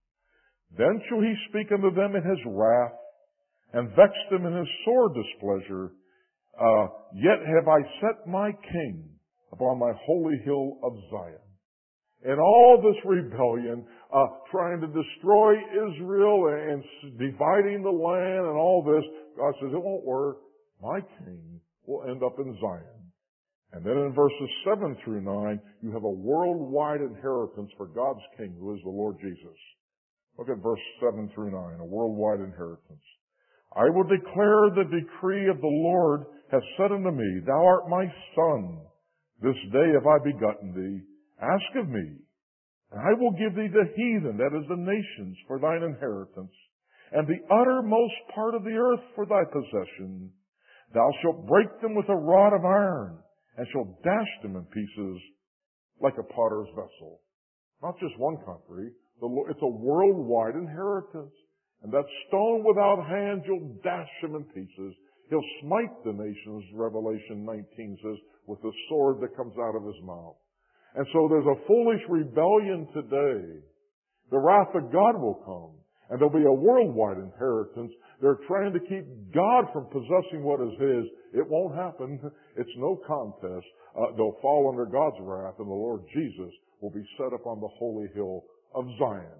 Then shall he speak unto them in his wrath, and vex them in his sore displeasure. Uh, yet have I set my king upon my holy hill of Zion. In all this rebellion, uh, trying to destroy Israel and dividing the land and all this, God says, it won't work. My king will end up in Zion. And then in verses seven through nine, you have a worldwide inheritance for God's king, who is the Lord Jesus. Look at verse seven through nine, a worldwide inheritance. I will declare the decree of the Lord hath said unto me, thou art my son. This day have I begotten thee. Ask of me, and I will give thee the heathen, that is the nations, for thine inheritance, and the uttermost part of the earth for thy possession. Thou shalt break them with a rod of iron, and shalt dash them in pieces like a potter's vessel. Not just one country. It's a worldwide inheritance. And that stone without hands, you'll dash him in pieces. He'll smite the nations, Revelation nineteen says, with the sword that comes out of his mouth. And so there's a foolish rebellion today. The wrath of God will come. And there'll be a worldwide inheritance. They're trying to keep God from possessing what is His. It won't happen. It's no contest. Uh, they'll fall under God's wrath, and the Lord Jesus will be set up on the holy hill of Zion.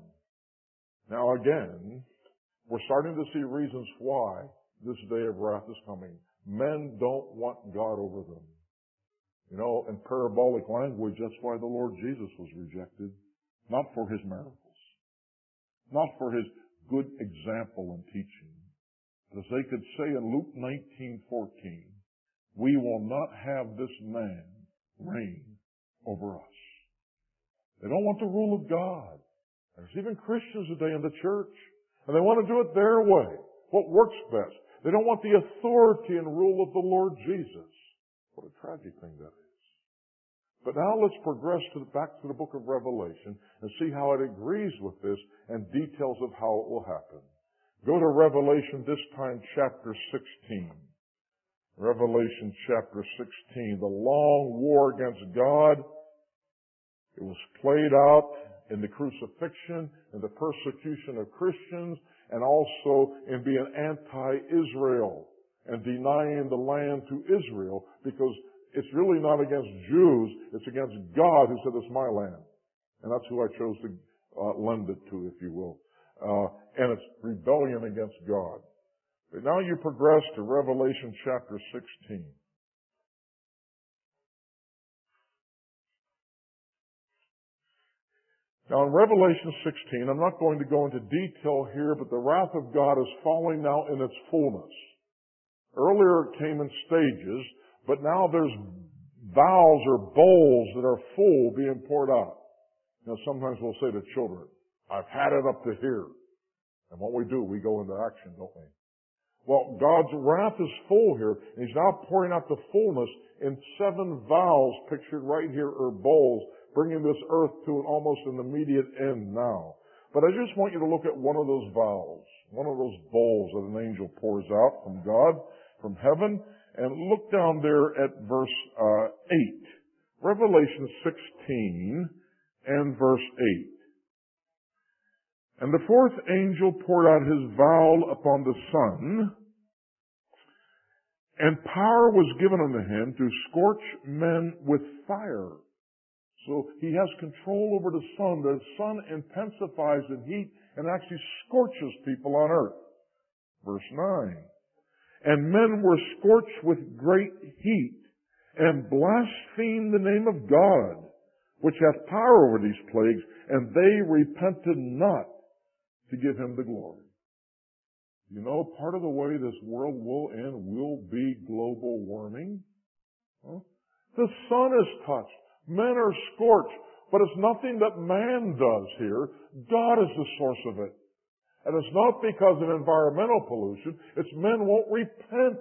Now again, we're starting to see reasons why this day of wrath is coming. Men don't want God over them. You know, in parabolic language, that's why the Lord Jesus was rejected. Not for His miracles. Not for His good example and teaching. But as they could say in Luke nineteen fourteen, we will not have this man reign over us. They don't want the rule of God. There's even Christians today in the church, and they want to do it their way. What works best. They don't want the authority and rule of the Lord Jesus. What a tragic thing that is. But now let's progress to the, back to the book of Revelation and see how it agrees with this and details of how it will happen. Go to Revelation, this time chapter sixteen. Revelation chapter sixteen. The long war against God. It was played out in the crucifixion and the persecution of Christians, and also in being anti-Israel and denying the land to Israel, because it's really not against Jews, it's against God who said it's my land. And that's who I chose to uh, lend it to, if you will. Uh, and it's rebellion against God. But now you progress to Revelation chapter sixteen. Now in Revelation sixteen, I'm not going to go into detail here, but the wrath of God is falling now in its fullness. Earlier it came in stages, but now there's vials or bowls that are full being poured out. You know, sometimes we'll say to children, I've had it up to here. And what we do, we go into action, don't we? Well, God's wrath is full here, and He's now pouring out the fullness in seven vials pictured right here, or bowls, bringing this earth to an almost an immediate end now. But I just want you to look at one of those vials, one of those bowls that an angel pours out from God, from heaven, and look down there at verse uh, eight. Revelation sixteen and verse eight. And the fourth angel poured out his vial upon the sun, and power was given unto him to scorch men with fire. So he has control over the sun. The sun intensifies in heat and actually scorches people on earth. Verse nine. And men were scorched with great heat, and blasphemed the name of God, which hath power over these plagues, and they repented not to give Him the glory. You know, part of the way this world will end will be global warming. Huh? The sun is touched. Men are scorched. But it's nothing that man does here. God is the source of it. And it's not because of environmental pollution. It's men won't repent.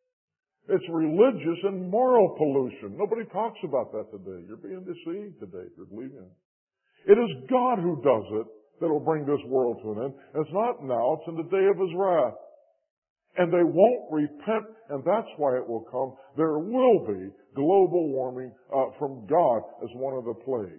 It's religious and moral pollution. Nobody talks about that today. You're being deceived today if you're believing it. It is God who does it that will bring this world to an end. And it's not now. It's in the day of His wrath. And they won't repent, and that's why it will come. There will be global warming uh, from God as one of the plagues.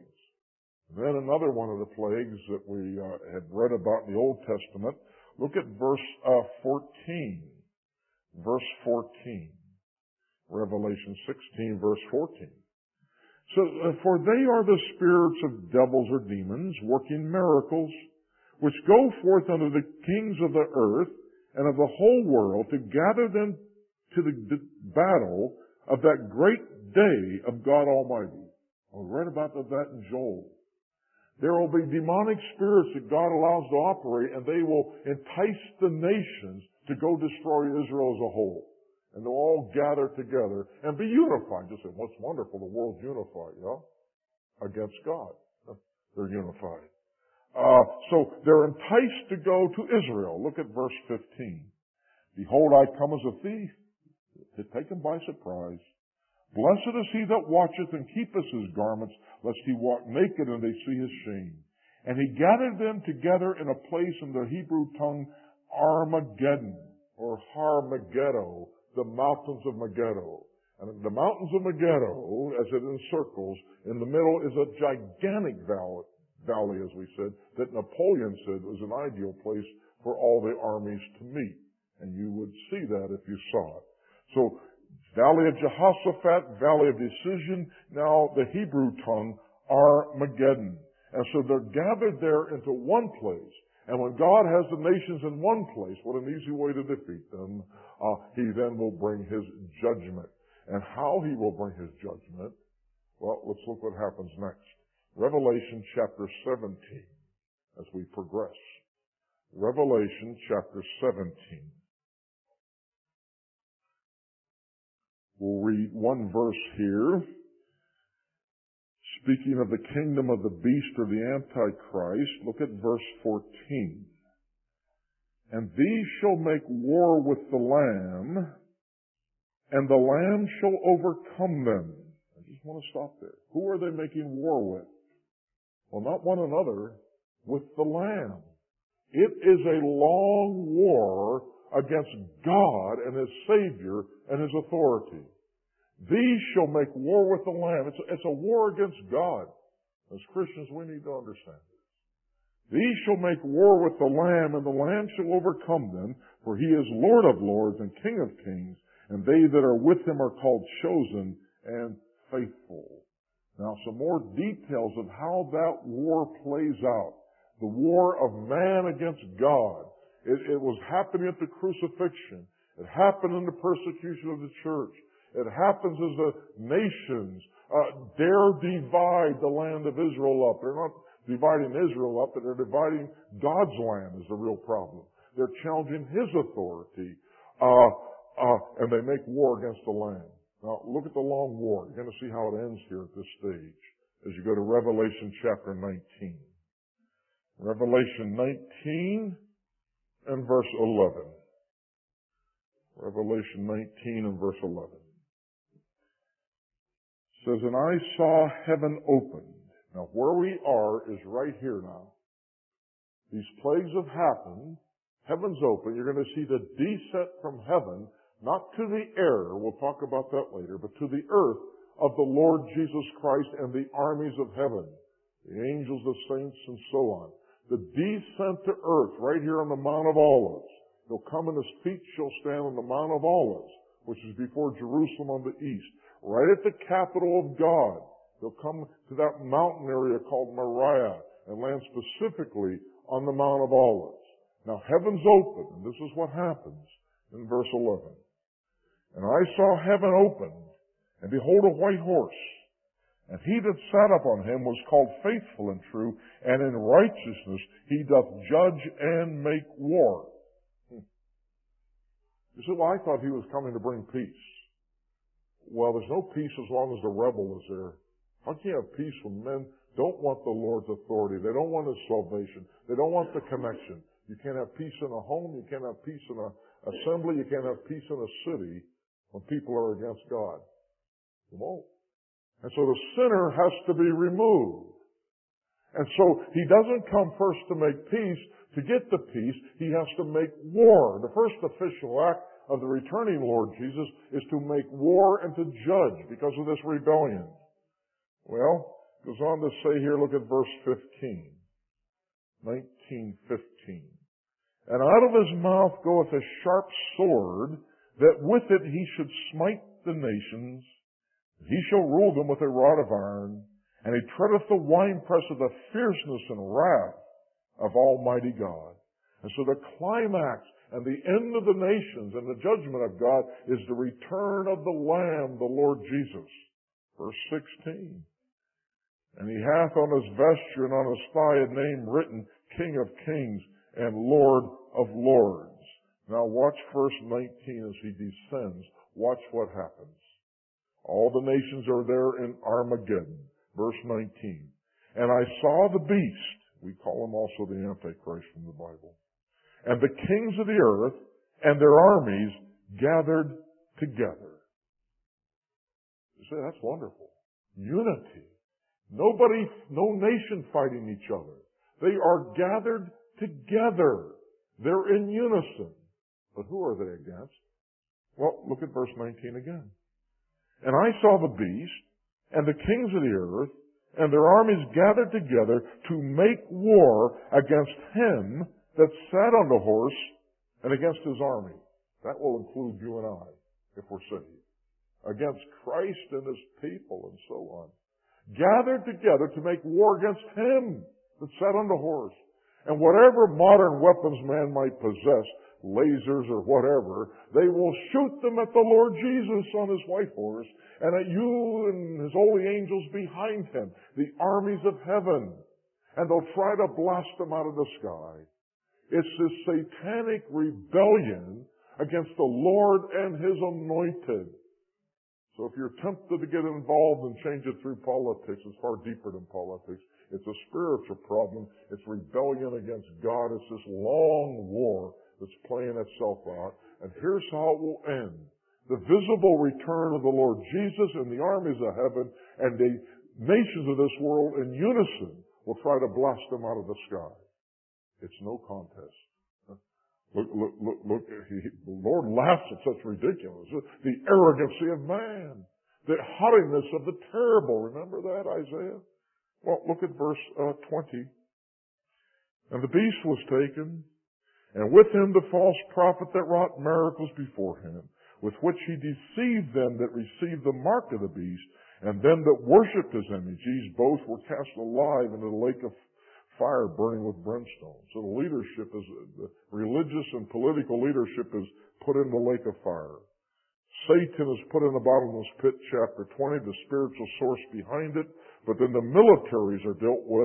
Then another one of the plagues that we uh, had read about in the Old Testament. Look at verse uh, fourteen. Verse fourteen. Revelation sixteen, verse fourteen. So, uh, for they are the spirits of devils or demons, working miracles, which go forth unto the kings of the earth and of the whole world, to gather them to the d- battle of that great day of God Almighty. I read about that in Joel. There will be demonic spirits that God allows to operate, and they will entice the nations to go destroy Israel as a whole. And they'll all gather together and be unified. Just say, what's wonderful, the world's unified, yeah? Against God. They're unified. Uh, so they're enticed to go to Israel. Look at verse fifteen. Behold, I come as a thief to take them by surprise. Blessed is he that watcheth and keepeth his garments, lest he walk naked and they see his shame. And he gathered them together in a place in the Hebrew tongue, Armageddon, or Har-Megiddo, the mountains of Megiddo. And the mountains of Megiddo, as it encircles, in the middle is a gigantic valley, valley, as we said, that Napoleon said was an ideal place for all the armies to meet. And you would see that if you saw it. So, Valley of Jehoshaphat, Valley of Decision, now the Hebrew tongue, Armageddon. And so they're gathered there into one place. And when God has the nations in one place, what an easy way to defeat them, uh, He then will bring His judgment. And how He will bring His judgment, well, let's look what happens next. Revelation chapter seventeen, as we progress. Revelation chapter seventeen. We'll read one verse here. Speaking of the kingdom of the beast or the Antichrist, look at verse fourteen. And these shall make war with the Lamb, and the Lamb shall overcome them. I just want to stop there. Who are they making war with? Well, not one another, with the Lamb. It is a long war against God and His Savior and His authority. These shall make war with the Lamb. It's a, it's a war against God. As Christians, we need to understand this. These shall make war with the Lamb, and the Lamb shall overcome them, for He is Lord of lords and King of kings, and they that are with Him are called chosen and faithful. Now, some more details of how that war plays out. The war of man against God. It, it was happening at the crucifixion. It happened in the persecution of the church. It happens as the nations uh, dare divide the land of Israel up. They're not, dividing Israel up, but they're dividing God's land is the real problem. They're challenging His authority, uh, uh, and they make war against the land. Now, look at the long war. You're going to see how it ends here at this stage as you go to Revelation chapter nineteen. Revelation nineteen and verse eleven. Revelation nineteen and verse eleven. It says, "And I saw heaven opened." Now, where we are is right here now. These plagues have happened. Heaven's open. You're going to see the descent from heaven, not to the air, we'll talk about that later, but to the earth of the Lord Jesus Christ and the armies of heaven, the angels, the saints, and so on. The descent to earth right here on the Mount of Olives. He'll come and His feet shall stand on the Mount of Olives, which is before Jerusalem on the east, right at the capital of God. He'll come to that mountain area called Moriah and land specifically on the Mount of Olives. Now heaven's open, and this is what happens in verse eleven. "And I saw heaven opened, and behold a white horse, and he that sat upon him was called Faithful and True, and in righteousness he doth judge and make war." You say, "Well, I thought he was coming to bring peace." Well, there's no peace as long as the rebel is there. How can you have peace when men don't want the Lord's authority? They don't want His salvation. They don't want the connection. You can't have peace in a home. You can't have peace in an assembly. You can't have peace in a city when people are against God. You won't. And so the sinner has to be removed. And so He doesn't come first to make peace. To get the peace, He has to make war. The first official act of the returning Lord Jesus is to make war and to judge because of this rebellion. Well, it goes on to say here, look at verse fifteen. nineteen fifteen. "And out of His mouth goeth a sharp sword, that with it He should smite the nations. He shall rule them with a rod of iron, and He treadeth the winepress of the fierceness and wrath of Almighty God." And so the climax and the end of the nations and the judgment of God is the return of the Lamb, the Lord Jesus. Verse sixteen. "And He hath on His vesture and on His thigh a name written, King of Kings and Lord of Lords." Now watch verse nineteen as He descends. Watch what happens. All the nations are there in Armageddon. Verse nineteen. "And I saw the beast," we call him also the Antichrist from the Bible, "and the kings of the earth and their armies gathered together." You say, that's wonderful. Unity. Nobody, no nation fighting each other. They are gathered together. They're in unison. But who are they against? Well, look at verse nineteen again. "And I saw the beast and the kings of the earth and their armies gathered together to make war against him that sat on the horse and against his army." That will include you and I, if we're saved. Against Christ and His people and so on. Gathered together to make war against Him that sat on the horse. And whatever modern weapons man might possess, lasers or whatever, they will shoot them at the Lord Jesus on His white horse, and at you and His holy angels behind Him, the armies of heaven. And they'll try to blast them out of the sky. It's this satanic rebellion against the Lord and His anointed. So if you're tempted to get involved and change it through politics, it's far deeper than politics. It's a spiritual problem. It's rebellion against God. It's this long war that's playing itself out. And here's how it will end. The visible return of the Lord Jesus and the armies of heaven and the nations of this world in unison will try to blast them out of the sky. It's no contest. Look, look, look, look, he, the Lord laughs at such ridiculous. The arrogancy of man. The haughtiness of the terrible. Remember that, Isaiah? Well, look at verse uh, twenty. "And the beast was taken, and with him the false prophet that wrought miracles before him, with which he deceived them that received the mark of the beast, and them that worshipped his image. These both were cast alive into the lake of fire burning with brimstone." So the leadership is, the religious and political leadership is put in the lake of fire. Satan is put in the bottomless pit, chapter twenty, the spiritual source behind it. But then the militaries are dealt with,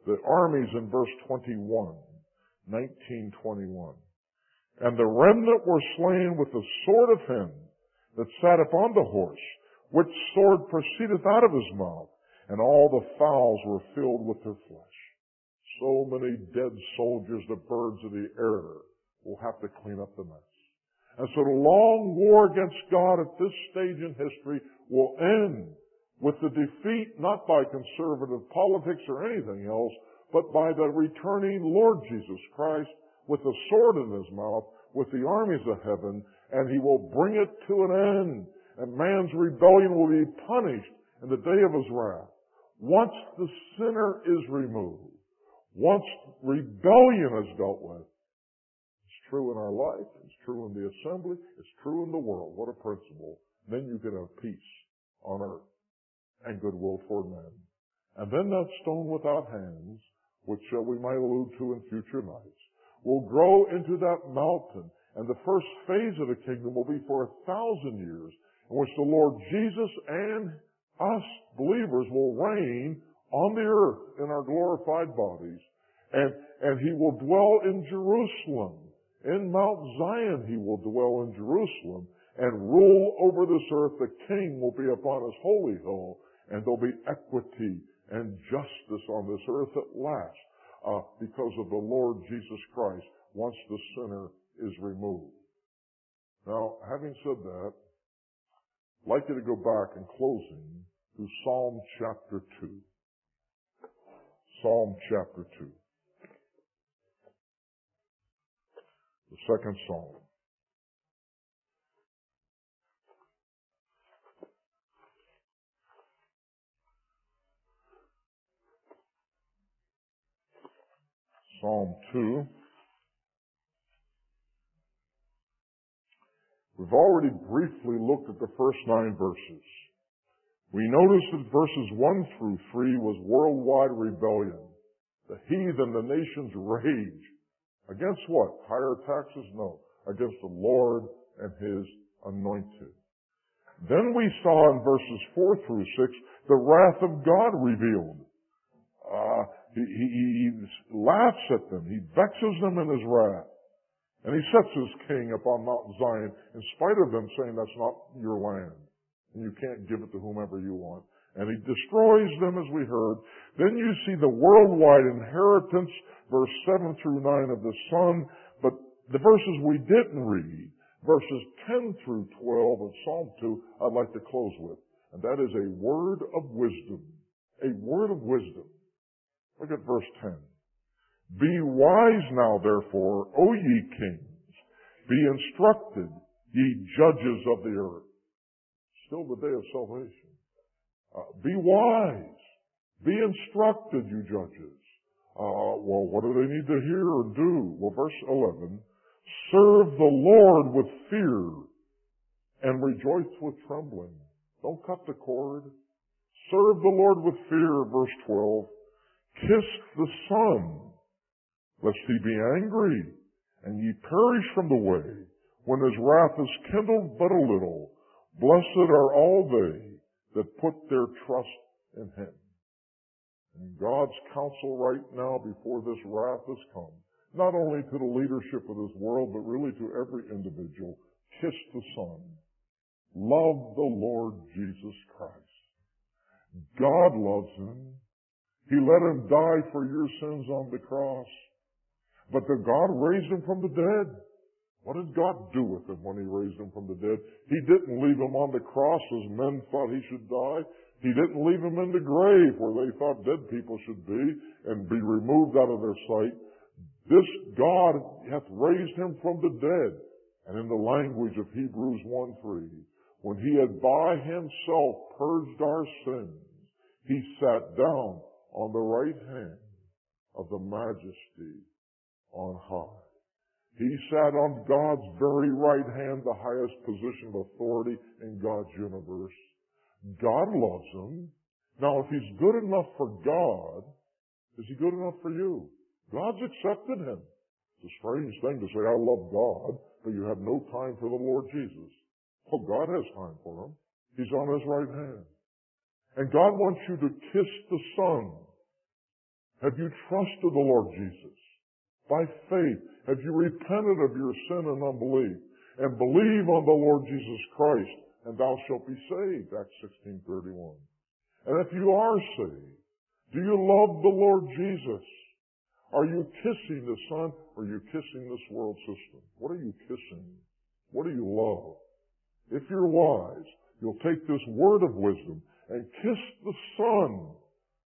the armies in verse twenty-one, nineteen twenty-one. And the remnant were slain with the sword of him that sat upon the horse, which sword proceedeth out of his mouth, and all the fowls were filled with their flesh. So many dead soldiers, the birds of the air will have to clean up the mess. And so the long war against God at this stage in history will end with the defeat not by conservative politics or anything else, but by the returning Lord Jesus Christ with the sword in his mouth, with the armies of heaven, and he will bring it to an end. And man's rebellion will be punished in the day of his wrath. Once the sinner is removed, once rebellion is dealt with, it's true in our life, it's true in the assembly, it's true in the world. What a principle. Then you can have peace on earth and goodwill toward men. And then that stone without hands, which uh, we might allude to in future nights, will grow into that mountain. And the first phase of the kingdom will be for a thousand years, in which the Lord Jesus and us believers will reign on the earth in our glorified bodies. And, and he will dwell in Jerusalem. In Mount Zion he will dwell in Jerusalem and rule over this earth. The king will be upon his holy hill, and there'll be equity and justice on this earth at last, uh, because of the Lord Jesus Christ, once the sinner is removed. Now, having said that, I'd like you to go back in closing to Psalm chapter two. Psalm chapter two. The second Psalm. Psalm two. We've already briefly looked at the first nine verses. We noticed that verses one through three was worldwide rebellion. The heathen, the nations rage. Against what? Higher taxes? No. Against the Lord and his anointed. Then we saw in verses four through six the wrath of God revealed. Uh, he, he, he laughs at them. He vexes them in his wrath. And he sets his king upon Mount Zion in spite of them saying that's not your land. And you can't give it to whomever you want. And he destroys them, as we heard. Then you see the worldwide inheritance, verse seven through nine of the Son. But the verses we didn't read, verses ten through twelve of Psalm two, I'd like to close with. And that is a word of wisdom. A word of wisdom. Look at verse ten. Be wise now, therefore, O ye kings. Be instructed, ye judges of the earth. Still the day of salvation. Uh, be wise. Be instructed, you judges. Uh, well, what do they need to hear or do? Well, verse eleven. Serve the Lord with fear and rejoice with trembling. Don't cut the cord. Serve the Lord with fear, verse twelve. Kiss the Son, lest he be angry, and ye perish from the way, when his wrath is kindled but a little. Blessed are all they that put their trust in him. And God's counsel right now before this wrath has come, not only to the leadership of this world, but really to every individual, kiss the Son. Love the Lord Jesus Christ. God loves him. He let him die for your sins on the cross. But that God raised him from the dead. What did God do with him when he raised him from the dead? He didn't leave him on the cross as men thought he should die. He didn't leave him in the grave where they thought dead people should be and be removed out of their sight. This God hath raised him from the dead. And in the language of Hebrews one three, when he had by himself purged our sins, he sat down on the right hand of the majesty on high. He sat on God's very right hand, the highest position of authority in God's universe. God loves him. Now, if he's good enough for God, is he good enough for you? God's accepted him. It's a strange thing to say, I love God, but you have no time for the Lord Jesus. Well, God has time for him. He's on his right hand. And God wants you to kiss the Son. Have you trusted the Lord Jesus? By faith, have you repented of your sin and unbelief? And believe on the Lord Jesus Christ, and thou shalt be saved. Acts sixteen thirty-one. And if you are saved, do you love the Lord Jesus? Are you kissing the Son, or are you kissing this world system? What are you kissing? What do you love? If you're wise, you'll take this word of wisdom and kiss the Son,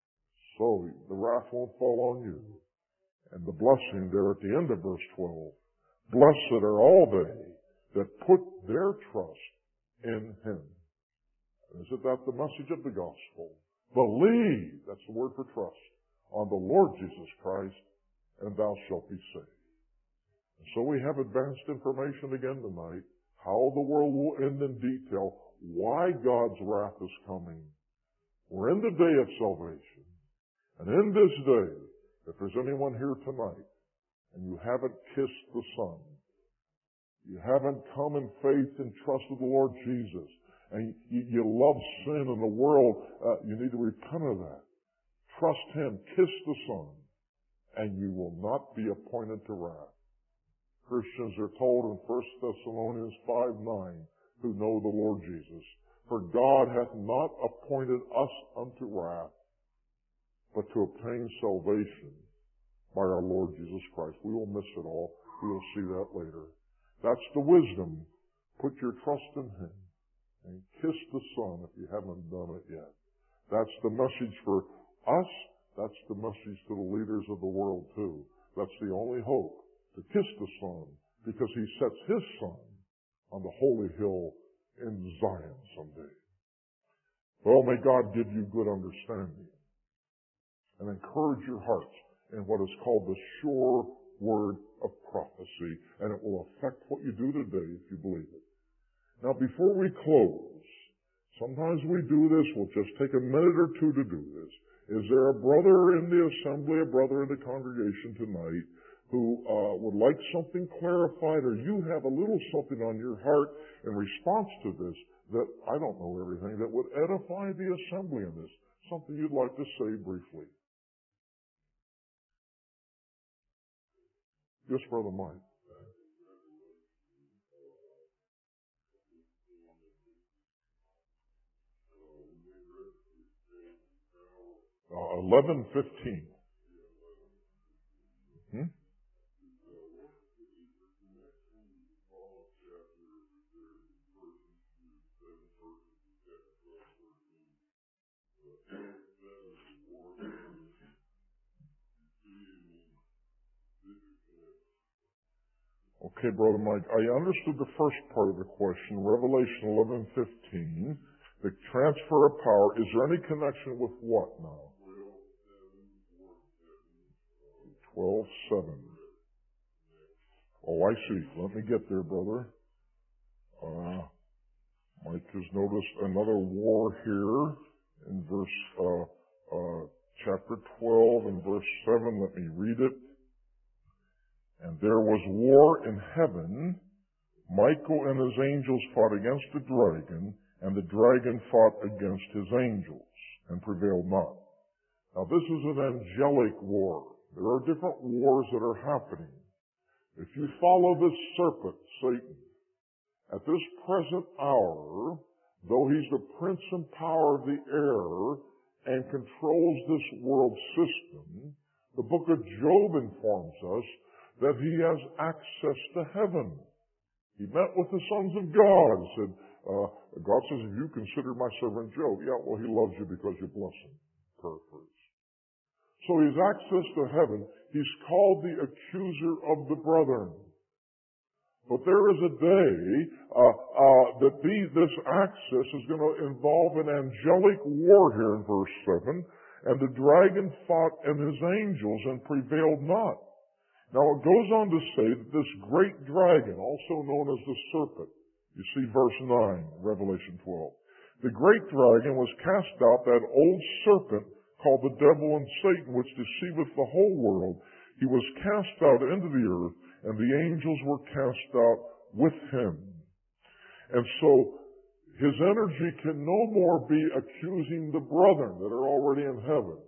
so the wrath won't fall on you. And the blessing there at the end of verse twelve, blessed are all they that put their trust in Him. Isn't that the message of the gospel? Believe, that's the word for trust, on the Lord Jesus Christ, and thou shalt be saved. And so we have advanced information again tonight, how the world will end in detail, why God's wrath is coming. We're in the day of salvation. And in this day, if there's anyone here tonight, and you haven't kissed the Son, you haven't come in faith and trusted the Lord Jesus, and you, you love sin in the world, uh, you need to repent of that. Trust Him, kiss the Son, and you will not be appointed to wrath. Christians are told in First Thessalonians five nine, who know the Lord Jesus, for God hath not appointed us unto wrath, but to obtain salvation by our Lord Jesus Christ. We will miss it all. We will see that later. That's the wisdom. Put your trust in Him and kiss the Son if you haven't done it yet. That's the message for us. That's the message to the leaders of the world too. That's the only hope, to kiss the Son, because He sets His Son on the holy hill in Zion someday. Well, may God give you good understanding and encourage your hearts in what is called the sure word of prophecy, and it will affect what you do today if you believe it. Now, before we close, sometimes we do this, we'll just take a minute or two to do this. Is there a brother in the assembly, a brother in the congregation tonight who uh, would like something clarified, or you have a little something on your heart in response to this that I don't know everything, that would edify the assembly in this? Something you'd like to say briefly? Yes, Brother Mike. Uh, eleven fifteen. Hmm? Okay, Brother Mike, I understood the first part of the question, Revelation eleven fifteen, the transfer of power. Is there any connection with what now? twelve seven. Oh, I see. Let me get there, brother. Uh, Mike has noticed another war here in verse, uh, uh, chapter twelve and verse seven. Let me read it. And there was war in heaven. Michael and his angels fought against the dragon, and the dragon fought against his angels, and prevailed not. Now this is an angelic war. There are different wars that are happening. If you follow this serpent, Satan, at this present hour, though he's the prince and power of the air and controls this world system, the book of Job informs us that he has access to heaven. He met with the sons of God and said, uh, God says, if you consider my servant Job, yeah, well, he loves you because you bless him. Paraphrase. So he has access to heaven. He's called the accuser of the brethren. But there is a day uh, uh, that the, this access is going to involve an angelic war here in verse seven, and the dragon fought and his angels and prevailed not. Now it goes on to say that this great dragon, also known as the serpent, you see verse nine, Revelation twelve. The great dragon was cast out, that old serpent called the devil and Satan, which deceiveth the whole world. He was cast out into the earth, and the angels were cast out with him. And so his energy can no more be accusing the brethren that are already in heaven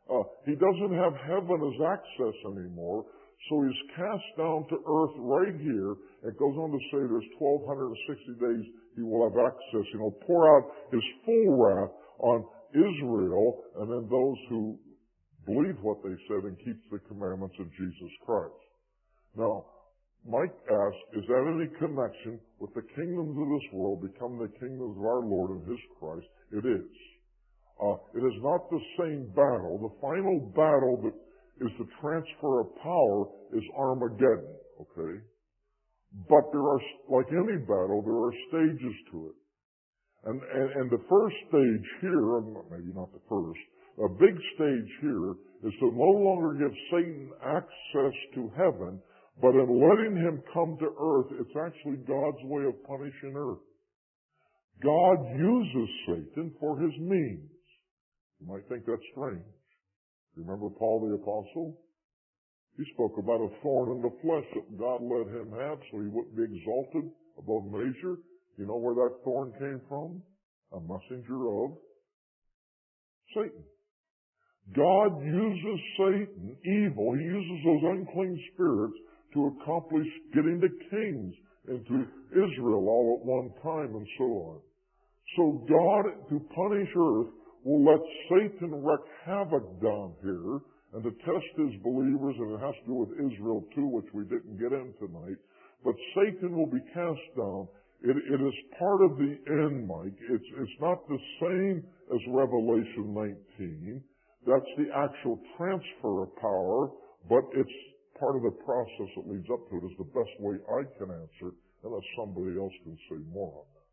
Uh, he doesn't have heaven as access anymore, so he's cast down to earth right here. It goes on to say there's twelve sixty days he will have access. You know, pour out his full wrath on Israel and then those who believe what they said and keep the commandments of Jesus Christ. Now, Mike asked, is that any connection with the kingdoms of this world become the kingdoms of our Lord and His Christ? It is. Uh, it is not the same battle. The final battle that is the transfer of power is Armageddon, okay? But there are, like any battle, there are stages to it. And, and, and the first stage here, maybe not the first, a big stage here is to no longer give Satan access to heaven, but in letting him come to earth, it's actually God's way of punishing earth. God uses Satan for his means. You might think that's strange. Remember Paul the Apostle? He spoke about a thorn in the flesh that God let him have so he wouldn't be exalted above measure. You know where that thorn came from? A messenger of Satan. God uses Satan, evil, he uses those unclean spirits to accomplish getting the kings into Israel all at one time and so on. So God, to punish earth, will let Satan wreak havoc down here and to test his believers, and it has to do with Israel too, which we didn't get in tonight. But Satan will be cast down. It, it is part of the end, Mike. It's, it's not the same as Revelation nineteen. That's the actual transfer of power, but it's part of the process that leads up to it is the best way I can answer, unless somebody else can say more on that.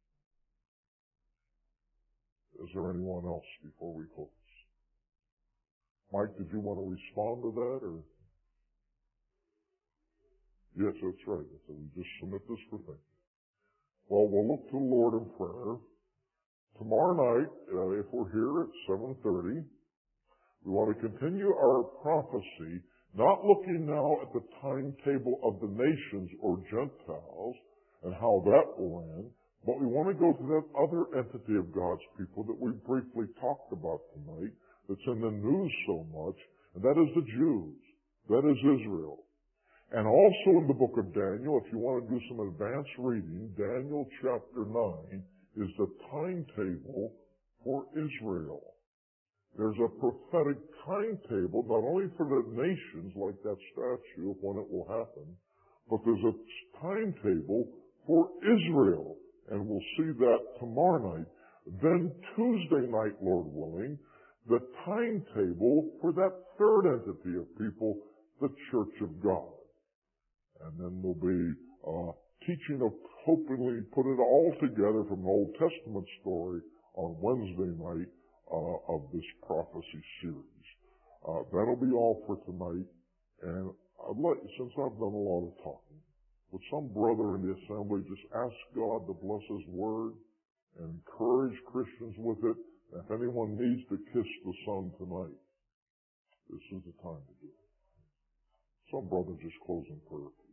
Is there anyone else before we close? Mike, did you want to respond to that, or? Yes, that's right. So we just submit this for thinking. Well, we'll look to the Lord in prayer. Tomorrow night, uh, if we're here at seven thirty, we want to continue our prophecy, not looking now at the timetable of the nations or Gentiles and how that will end, but we want to go to that other entity of God's people that we briefly talked about tonight that's in the news so much, and that is the Jews. That is Israel. And also in the book of Daniel, if you want to do some advanced reading, Daniel chapter nine is the timetable for Israel. There's a prophetic timetable, not only for the nations, like that statue of when it will happen, but there's a timetable for Israel. And we'll see that tomorrow night. Then Tuesday night, Lord willing, the timetable for that third entity of people, the Church of God. And then there'll be uh, teaching of hopefully put it all together from an Old Testament story on Wednesday night uh, of this prophecy series. Uh, that'll be all for tonight. And I'd like, since I've done a lot of talking, would some brother in the assembly just ask God to bless His Word and encourage Christians with it? If anyone needs to kiss the Son tonight, this is the time to do it. Some brother just close in prayer.